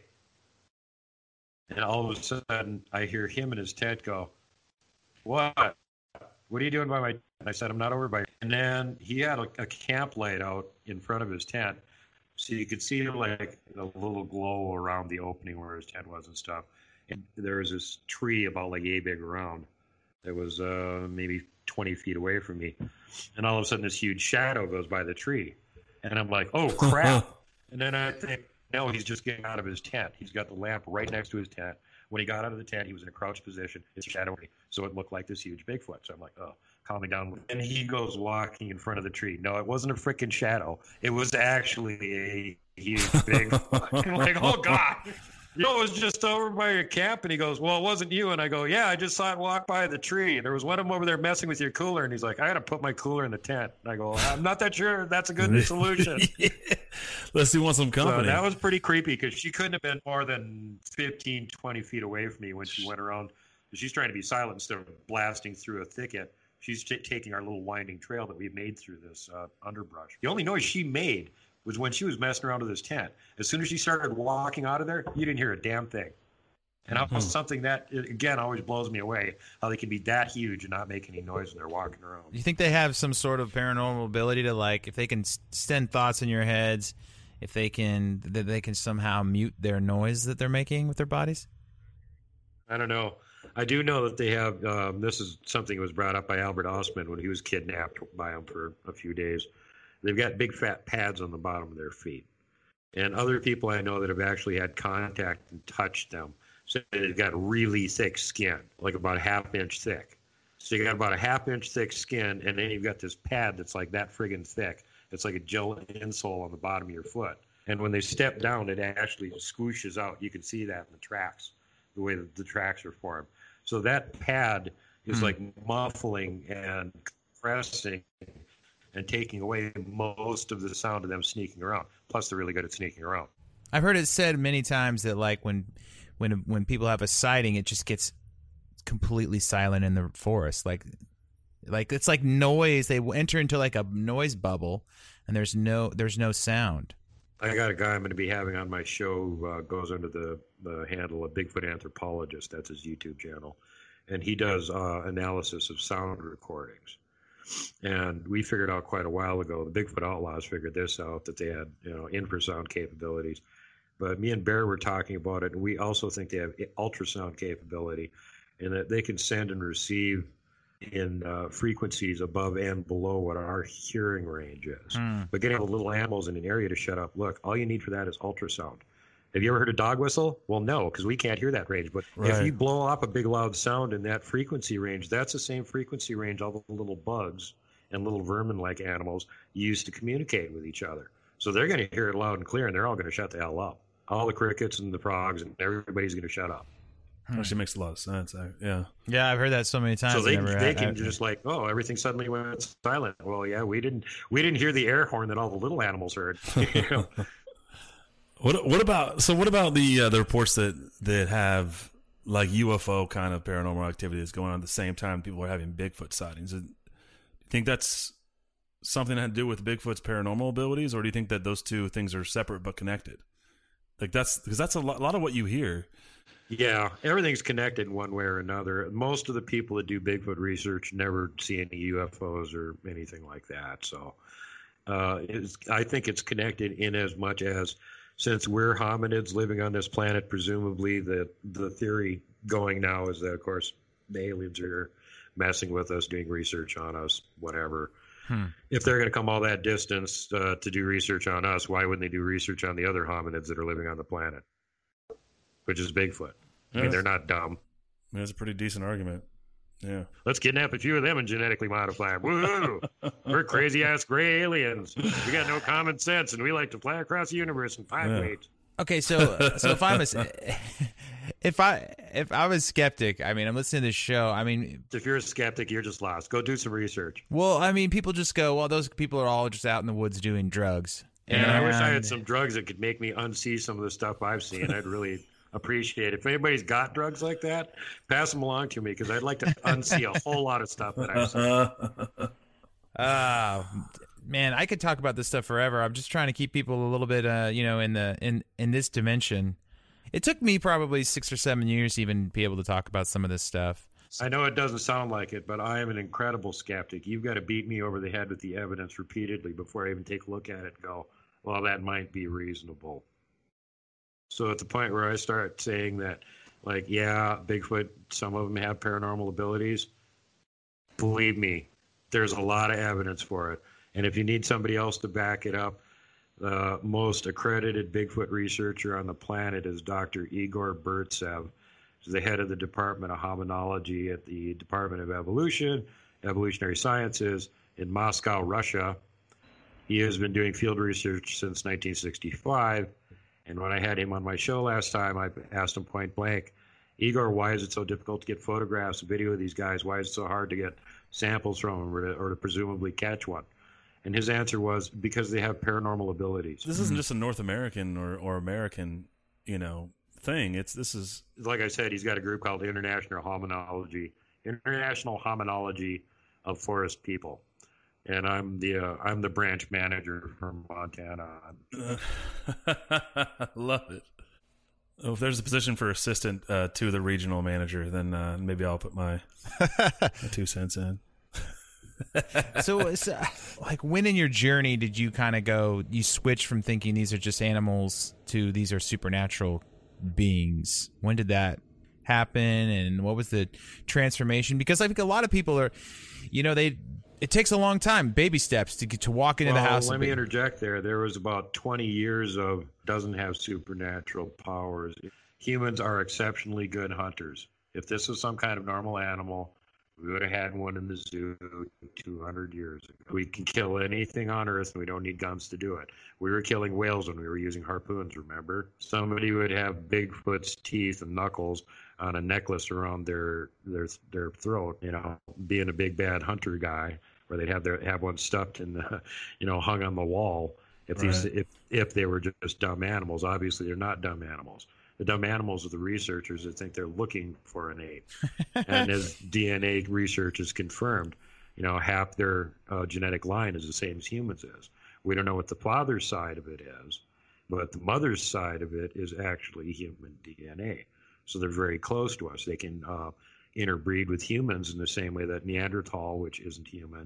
And all of a sudden, I hear him in his tent go, what? What are you doing by my tent? And I said, I'm not over by. And then he had a, a camp laid out in front of his tent. So you could see like a little glow around the opening where his tent was and stuff. And there was this tree about like yay big around that was uh, maybe twenty feet away from me. And all of a sudden, this huge shadow goes by the tree. And I'm like, oh, crap. And then I think, no, he's just getting out of his tent. He's got the lamp right next to his tent. When he got out of the tent, he was in a crouched position. It's shadowy, so it looked like this huge Bigfoot. So I'm like, oh, calm me down. And he goes walking in front of the tree. No, it wasn't a freaking shadow. It was actually a huge Bigfoot. I'm like, oh, God. You know, it was just over by your camp. And he goes, well, it wasn't you. And I go, yeah, I just saw it walk by the tree. There was one of them over there messing with your cooler. And he's like, I got to put my cooler in the tent. And I go, I'm not that sure that's a good solution. Yeah. Let's see, want some company. So that was pretty creepy because she couldn't have been more than fifteen, twenty feet away from me when she went around. She's trying to be silent instead of blasting through a thicket. She's t- taking our little winding trail that we've made through this uh, underbrush. The only noise she made was when she was messing around with this tent. As soon as she started walking out of there, you didn't hear a damn thing. And mm-hmm. something that, again, always blows me away, how they can be that huge and not make any noise when they're walking around. Do you think they have some sort of paranormal ability to, like, if they can send thoughts in your heads, if they can, that they can somehow mute their noise that they're making with their bodies? I don't know. I do know that they have, um, this is something that was brought up by Albert Ostman when he was kidnapped by them for a few days. They've got big fat pads on the bottom of their feet. And other people I know that have actually had contact and touched them, so they've got really thick skin, like about a half inch thick. So you got about a half inch thick skin, and then you've got this pad that's like that friggin' thick. It's like a gel insole on the bottom of your foot. And when they step down, it actually squishes out. You can see that in the tracks, the way that the tracks are formed. So that pad is mm. like muffling and compressing and taking away most of the sound of them sneaking around. Plus, they're really good at sneaking around. I've heard it said many times that, like, when when when people have a sighting, it just gets completely silent in the forest. Like, like it's like noise. They enter into like a noise bubble, and there's no there's no sound. I got a guy I'm going to be having on my show, uh, goes under the, the handle of Bigfoot Anthropologist. That's his YouTube channel. And he does uh, analysis of sound recordings. And we figured out quite a while ago, the Bigfoot Outlaws figured this out, that they had, you know, infrasound capabilities. But me and Bear were talking about it, and we also think they have ultrasound capability, and that they can send and receive in uh, frequencies above and below what our hearing range is. Mm. But getting the little animals in an area to shut up, look, all you need for that is ultrasound. Have you ever heard a dog whistle? Well, no, because we can't hear that range. But Right. if you blow up a big loud sound in that frequency range, that's the same frequency range all the little bugs and little vermin-like animals use to communicate with each other. So they're going to hear it loud and clear, and they're all going to shut the hell up. All the crickets and the frogs, and everybody's going to shut up. Actually makes a lot of sense. I, yeah. Yeah, I've heard that so many times. So they, I never- they I- can I- just like, oh, everything suddenly went silent. Well, yeah, we didn't we didn't hear the air horn that all the little animals heard. You know? What what about so what about the uh, the reports that that have like U F O kind of paranormal activity that's going on at the same time people are having Bigfoot sightings? Do you think that's something that had to do with Bigfoot's paranormal abilities, or do you think that those two things are separate but connected? Like that's because that's a lot, a lot of what you hear. Yeah, everything's connected in one way or another. Most of the people that do Bigfoot research never see any U F Os or anything like that. So uh, it's, I think it's connected in as much as, since we're hominids living on this planet, presumably the, the theory going now is that, of course, the aliens are messing with us, doing research on us, whatever. Hmm. If they're going to come all that distance uh, to do research on us, why wouldn't they do research on the other hominids that are living on the planet, which is Bigfoot? I mean, Yes. they're not dumb. I mean, that's a pretty decent argument. Yeah. Let's kidnap a few of them and genetically modify them. Woo! We're crazy-ass gray aliens. We got no common sense, and we like to fly across the universe in five Yeah. weights. Okay, so so if I'm a, if I if I was skeptic, I mean, I'm listening to this show. I mean, If you're a skeptic, you're just lost. Go do some research. well, I mean, people just go, well, those people are all just out in the woods doing drugs. And I wish I had And- some drugs that could make me unsee some of the stuff I've seen. I'd really appreciate it. If anybody's got drugs like that, pass them along to me, because I'd like to unsee a whole lot of stuff that I've seen. Uh, man, I could talk about this stuff forever. I'm just trying to keep people a little bit, uh, you know, in the in in this dimension. It took me probably six or seven years to even be able to talk about some of this stuff. I know it doesn't sound like it, but I am an incredible skeptic. You've got to beat me over the head with the evidence repeatedly before I even take a look at it and go, well, that might be reasonable. So at the point where I start saying that, like, yeah, Bigfoot, some of them have paranormal abilities, believe me, there's a lot of evidence for it. And if you need somebody else to back it up, the most accredited Bigfoot researcher on the planet is Doctor Igor Burtsev. He's the head of the Department of Hominology at the Department of Evolution, Evolutionary Sciences in Moscow, Russia. He has been doing field research since nineteen sixty-five. And when I had him on my show last time, I asked him point blank, Igor, why is it so difficult to get photographs, video of these guys? Why is it so hard to get samples from them, or to, or to presumably catch one? And his answer was, because they have paranormal abilities. This isn't just a North American or, or American, you know, thing. It's this is Like I said, he's got a group called International Hominology, International Hominology of Forest People. And I'm the uh, I'm the branch manager from Montana. love it. Oh, if there's a position for assistant uh, to the regional manager, then uh, maybe I'll put my, my two cents in. So, so, like, when in your journey did you kind of go, you switch from thinking these are just animals to these are supernatural beings? When did that happen, and what was the transformation? Because I think a lot of people are, you know, they it takes a long time, baby steps to get to walk into well, the house. let and me be- interject there. There was about twenty years of doesn't have supernatural powers. Humans are exceptionally good hunters. If this was some kind of normal animal, we would have had one in the zoo two hundred years ago. We can kill anything on Earth, and we don't need guns to do it. We were killing whales when we were using harpoons, remember? Somebody would have Bigfoot's teeth and knuckles on a necklace around their their their throat, you know, being a big bad hunter guy, where they'd have their have one stuffed in the, you know, hung on the wall. If these Right. if if they were just dumb animals, obviously they're not dumb animals. The dumb animals are the researchers that think they're looking for an ape. And as D N A research has confirmed, you know, half their uh, genetic line is the same as humans is. We don't know what the father's side of it is, but the mother's side of it is actually human D N A. So they're very close to us. They can uh, interbreed with humans in the same way that Neanderthal, which isn't human,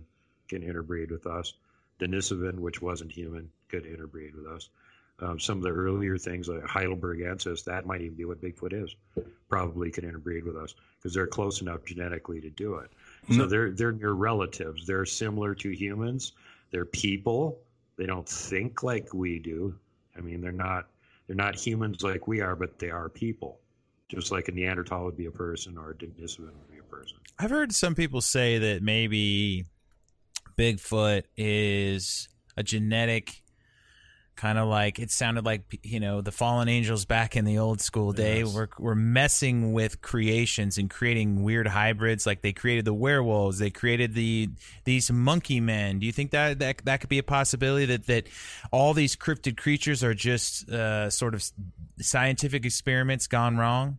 can interbreed with us. Denisovan, which wasn't human, could interbreed with us. Um, some of the earlier things like Heidelbergensis, that might even be what Bigfoot is, probably can interbreed with us because they're close enough genetically to do it. So No. they're they're near relatives. They're similar to humans. They're people. They don't think like we do. I mean, they're not they're not humans like we are, but they are people. Just like a Neanderthal would be a person or a Denisovan would be a person. I've heard some people say that maybe Bigfoot is a genetic kind of like, it sounded like, you know, the fallen angels back in the old school day. Yes. We're, we're messing with creations and creating weird hybrids. Like they created the werewolves, they created the these monkey men. Do you think that that, that could be a possibility, that, that all these cryptid creatures are just uh, sort of scientific experiments gone wrong?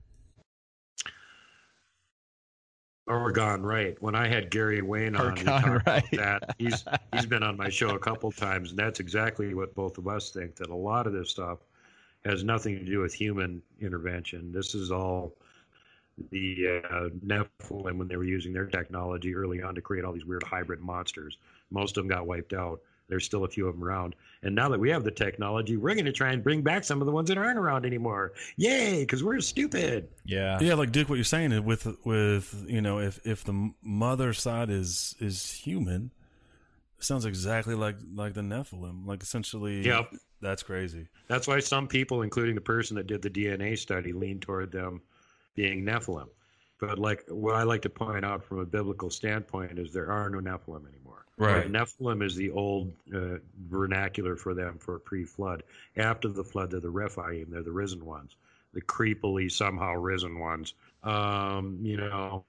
Or gone right. When I had Gary Wayne Or on, we gone talked right. about that. He's he's been on my show a couple times, and that's exactly what both of us think, that a lot of this stuff has nothing to do with human intervention. This is all the uh, Nephilim when they were using their technology early on to create all these weird hybrid monsters. Most of them got wiped out. There's still a few of them around. And now that we have the technology, we're going to try and bring back some of the ones that aren't around anymore. Yay, because we're stupid. Yeah. Yeah, like Duke, what you're saying is with with you know, if if the mother side is is human, it sounds exactly like like the Nephilim. Like essentially, Yep. That's crazy. That's why some people, including the person that did the D N A study, lean toward them being Nephilim. But like what I like to point out from a biblical standpoint is there are no Nephilim anymore. Right. Nephilim is the old uh, vernacular for them for pre-flood. After the flood, they're the Rephaim. They're the risen ones, the creepily somehow risen ones. Um, you know,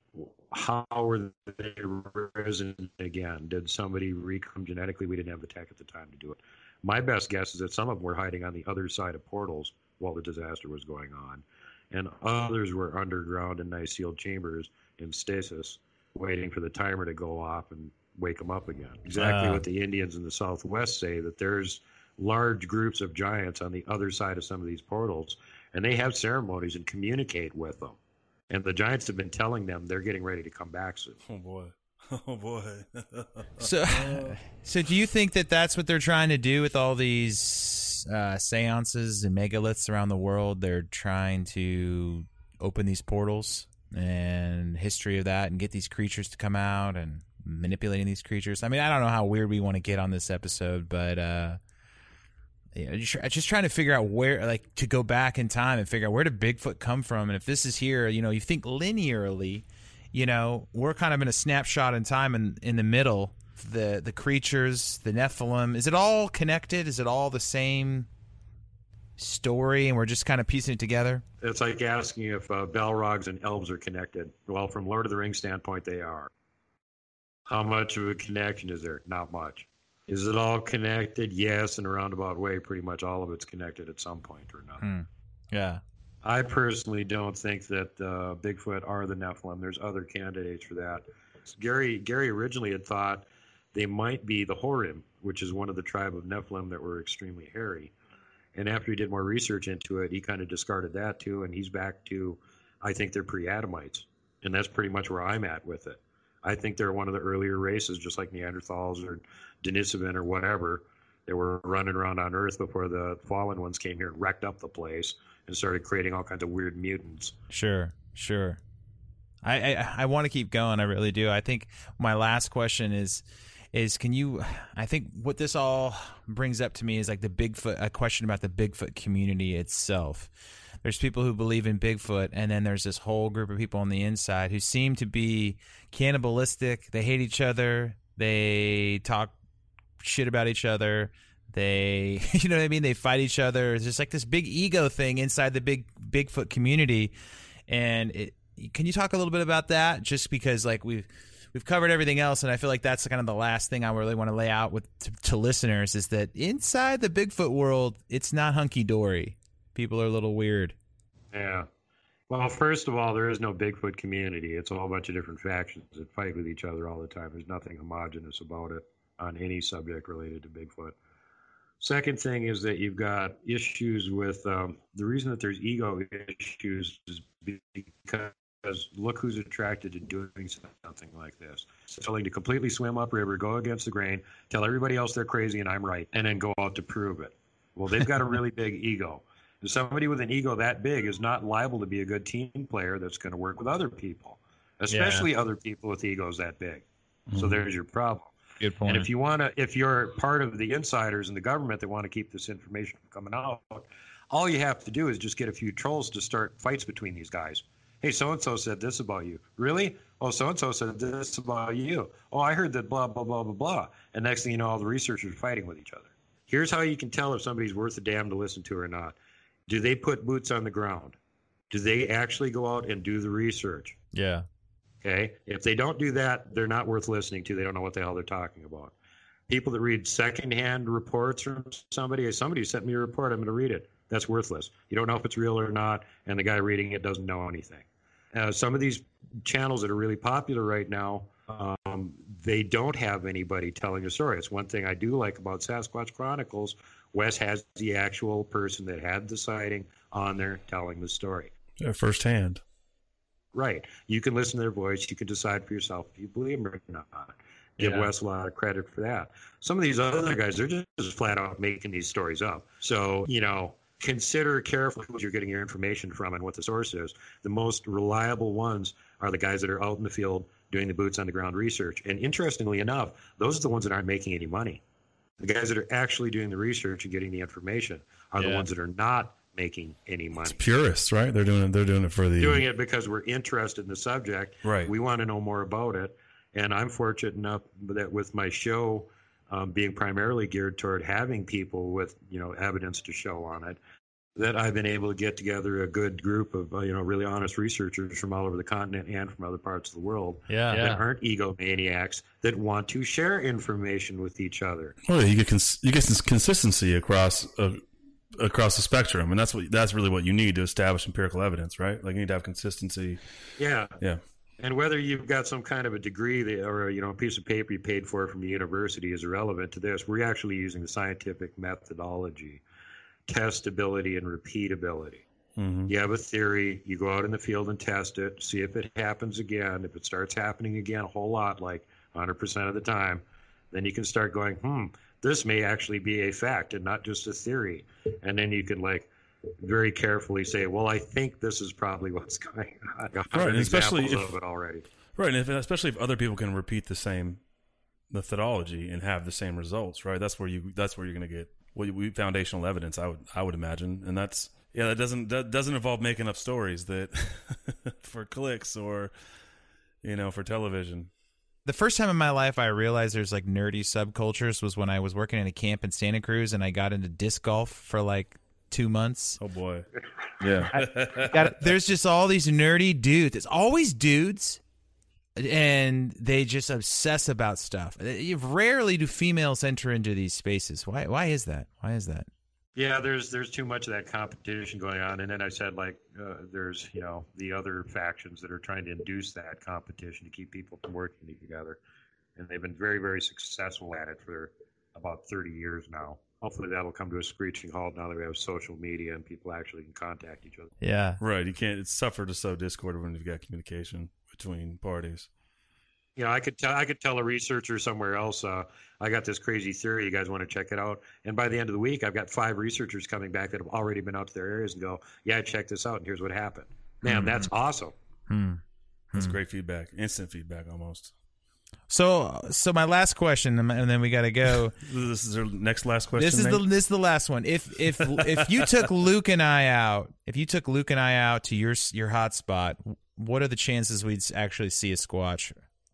how were they risen again? Did somebody recome genetically? We didn't have the tech at the time to do it. My best guess is that some of them were hiding on the other side of portals while the disaster was going on, and others were underground in nice sealed chambers in stasis, waiting for the timer to go off and wake them up again. Exactly Uh. what the Indians in the Southwest say, that there's large groups of giants on the other side of some of these portals, and they have ceremonies and communicate with them. And the giants have been telling them they're getting ready to come back soon. Oh boy. Oh boy. So, so do you think that that's what they're trying to do with all these uh, seances and megaliths around the world? They're trying to open these portals and history of that and get these creatures to come out and manipulating these creatures. I mean, I don't know how weird we want to get on this episode, but uh, you know, just, just trying to figure out where, like, to go back in time and figure out where did Bigfoot come from, and if this is here, you know, you think linearly. You know, we're kind of in a snapshot in time in, in the middle. The the creatures, the Nephilim, is it all connected? Is it all the same story, and we're just kind of piecing it together? It's like asking if uh, Balrogs and elves are connected. Well, from Lord of the Rings standpoint, they are. How much of a connection is there? Not much. Is it all connected? Yes, in a roundabout way, pretty much all of it's connected at some point or another. Hmm. Yeah. I personally don't think that uh, Bigfoot are the Nephilim. There's other candidates for that. Gary Gary originally had thought they might be the Horim, which is one of the tribe of Nephilim that were extremely hairy. And after he did more research into it, he kind of discarded that too, and he's back to, I think they're pre-Adamites. And that's pretty much where I'm at with it. I think they're one of the earlier races, just like Neanderthals or Denisovan or whatever. They were running around on Earth before the fallen ones came here and wrecked up the place and started creating all kinds of weird mutants. Sure, sure. I I, I want to keep going. I really do. I think my last question is is can you? I think what this all brings up to me is like the Bigfoot. A question about the Bigfoot community itself. There's people who believe in Bigfoot, and then there's this whole group of people on the inside who seem to be cannibalistic. They hate each other. They talk shit about each other. They, you know what I mean? They fight each other. It's just like this big ego thing inside the big Bigfoot community. And it, can you talk a little bit about that? Just because like we've we've covered everything else, and I feel like that's kind of the last thing I really want to lay out with to, to listeners is that inside the Bigfoot world, it's not hunky dory. People are a little weird. Yeah. Well, first of all, there is no Bigfoot community. It's a whole bunch of different factions that fight with each other all the time. There's nothing homogenous about it on any subject related to Bigfoot. Second thing is that you've got issues with um, the reason that there's ego issues is because because look who's attracted to doing something like this. It's willing to completely swim upriver, go against the grain, tell everybody else they're crazy and I'm right, and then go out to prove it. Well, they've got a really big ego. And somebody with an ego that big is not liable to be a good team player that's going to work with other people, especially yeah. other people with egos that big. Mm-hmm. So there's your problem. Good point. And if you want to, if you're part of the insiders in the government that want to keep this information from coming out, all you have to do is just get a few trolls to start fights between these guys. Hey, so-and-so said this about you. Really? Oh, so-and-so said this about you. Oh, I heard that blah, blah, blah, blah, blah. And next thing you know, all the researchers are fighting with each other. Here's how you can tell if somebody's worth a damn to listen to or not. Do they put boots on the ground? Do they actually go out and do the research? Yeah. Okay. If they don't do that, they're not worth listening to. They don't know what the hell they're talking about. People that read secondhand reports from somebody, somebody sent me a report, I'm going to read it. That's worthless. You don't know if it's real or not, and the guy reading it doesn't know anything. Uh, some of these channels that are really popular right now, um, they don't have anybody telling a story. It's one thing I do like about Sasquatch Chronicles. Wes has the actual person that had the sighting on there telling the story. Yeah, firsthand. Right. You can listen to their voice. You can decide for yourself if you believe them or not. Give yeah. Wes a lot of credit for that. Some of these other guys, they're just, just flat out making these stories up. So, you know, consider carefully who you're getting your information from and what the source is. The most reliable ones are the guys that are out in the field doing the boots on the ground research. And interestingly enough, those are the ones that aren't making any money. The guys that are actually doing the research and getting the information are yeah. the ones that are not making any money. It's purists, right? They're doing it. They're doing it for the doing it because we're interested in the subject. Right. We want to know more about it. And I'm fortunate enough that with my show um, being primarily geared toward having people with, you know, evidence to show on it, that I've been able to get together a good group of, uh, you know, really honest researchers from all over the continent and from other parts of the world yeah. that yeah. aren't egomaniacs that want to share information with each other. Well, you get cons- you get some consistency across uh, across the spectrum, and that's what that's really what you need to establish empirical evidence, right? Like you need to have consistency. Yeah. Yeah. And whether you've got some kind of a degree that, or you know a piece of paper you paid for from a university is irrelevant to this. We're actually using the scientific methodology, testability and repeatability. Mm-hmm. You have a theory, you go out in the field and test it, see if it happens again. If it starts happening again a whole lot, like one hundred percent of the time, then you can start going, hmm, this may actually be a fact and not just a theory. And then you can like very carefully say, well, I think this is probably what's going on. Right, and especially if, of it already. Right, and if, especially if other people can repeat the same methodology and have the same results, right? That's where you that's where you're going to get what we foundational evidence. I would I would imagine, and that's yeah, that doesn't that doesn't involve making up stories that for clicks or you know for television. The first time in my life I realized there's like nerdy subcultures was when I was working in a camp in Santa Cruz and I got into disc golf for like two months. Oh boy, yeah. I got, there's just all these nerdy dudes. It's always dudes. And they just obsess about stuff. Rarely do females enter into these spaces. Why? Why is that? Why is that? Yeah, there's there's too much of that competition going on. And then I said, like, uh, there's you know the other factions that are trying to induce that competition to keep people from working together, and they've been very very successful at it for about thirty years now. Hopefully that'll come to a screeching halt now that we have social media and people actually can contact each other. Yeah, right. You can't. It's tougher to sow discord when you've got communication between parties. You know, I could tell I could tell a researcher somewhere else, uh, I got this crazy theory. You guys want to check it out? And by the end of the week, I've got five researchers coming back that have already been out to their areas and go, yeah, check this out, and here's what happened. Man, mm-hmm. that's awesome. Mm-hmm. That's great feedback, instant feedback almost. So, so my last question, and then we got to go. This is our next last question. This is Nate? the this is the last one. If if if you took Luke and I out, if you took Luke and I out to your your hot spot, what are the chances we'd actually see a Squatch?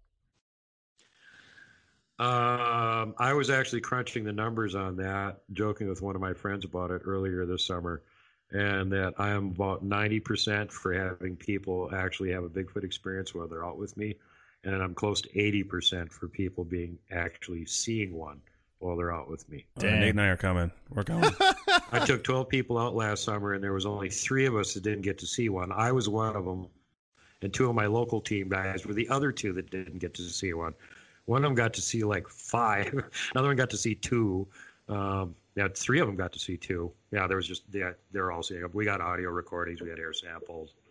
Um, I was actually crunching the numbers on that, joking with one of my friends about it earlier this summer, and that I am about ninety percent for having people actually have a Bigfoot experience while they're out with me, and I'm close to eighty percent for people being actually seeing one while they're out with me. Uh, Nate and I are coming. We're coming. I took twelve people out last summer, and there was only three of us that didn't get to see one. I was one of them, and two of my local team guys were the other two that didn't get to see one. One of them got to see like five. Another one got to see two. Um, yeah, three of them got to see two. Yeah, there was just yeah, they're all seeing them. We got audio recordings. We had air samples.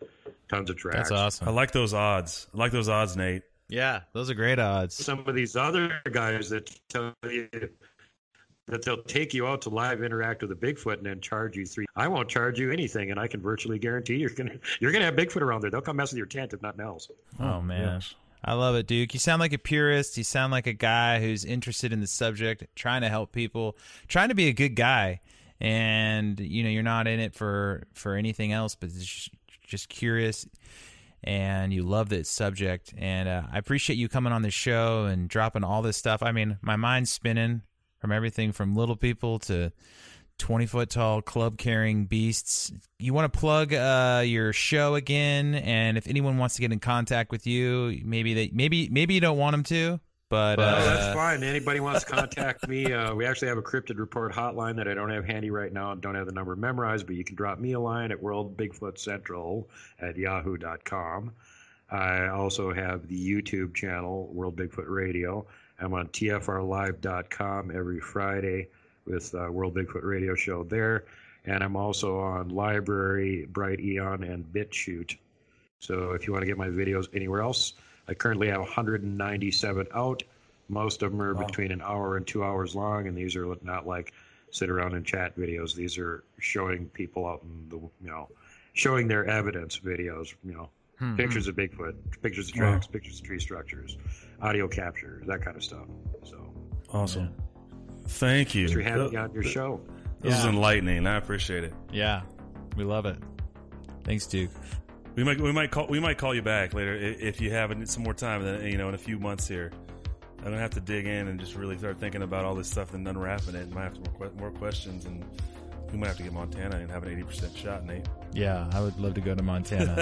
tons of tracks. That's awesome. I like those odds. I like those odds, Nate. Yeah, those are great odds. Some of these other guys that tell you that they'll take you out to live interact with a Bigfoot and then charge you three. I won't charge you anything, and I can virtually guarantee you're gonna you're gonna have Bigfoot around there. They'll come mess with your tent if nothing else. Oh man, Yes. I love it, Duke. You sound like a purist. You sound like a guy who's interested in the subject, trying to help people, trying to be a good guy. And you know, you're not in it for for anything else, but just, just curious. And you love this subject. And uh, I appreciate you coming on the show and dropping all this stuff. I mean, my mind's spinning from everything from little people to twenty foot tall club carrying beasts. You want to plug uh, your show again, and if anyone wants to get in contact with you, maybe they maybe maybe you don't want them to, but Oh, uh, that's fine. Anybody wants to contact me, uh, we actually have a cryptid report hotline that I don't have handy right now and don't have the number memorized, but you can drop me a line at World Bigfoot Central at yahoo dot com. I also have the YouTube channel, World Bigfoot Radio. I'm on T F R live dot com every Friday with uh, World Bigfoot Radio Show there. And I'm also on Library, Bright Eon, and BitChute. So if you want to get my videos anywhere else, I currently have one hundred ninety-seven out. Most of them are Wow. between an hour and two hours long, and these are not like sit around and chat videos. These are showing people out in the, you know, showing their evidence videos, you know, hmm. pictures of Bigfoot, pictures of tracks, pictures of tree structures, audio capture, that kind of stuff. So Awesome. Thank you. thanks for having me on your show. This is Yeah. enlightening. I appreciate it. yeah, we love it. Thanks, Duke. We might we might call we might call you back later i- if you have some more time. Then you know, in a few months here, I'm gonna have to dig in and just really start thinking about all this stuff and unwrapping it. Might have to more, que- more questions, and we might have to get Montana and have an eighty percent shot, Nate. Yeah, I would love to go to Montana.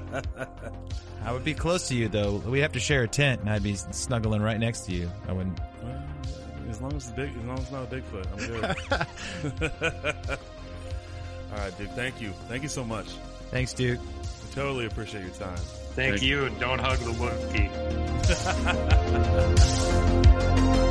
I would be close to you, though. We'd have to share a tent, and I'd be snuggling right next to you. I wouldn't. Well, as long as it's big, as long as it's not a Bigfoot, I'm good. All right, dude. Thank you. Thank you so much. Thanks, Duke. I totally appreciate your time. Thank, Thank you, and don't hug the monkey.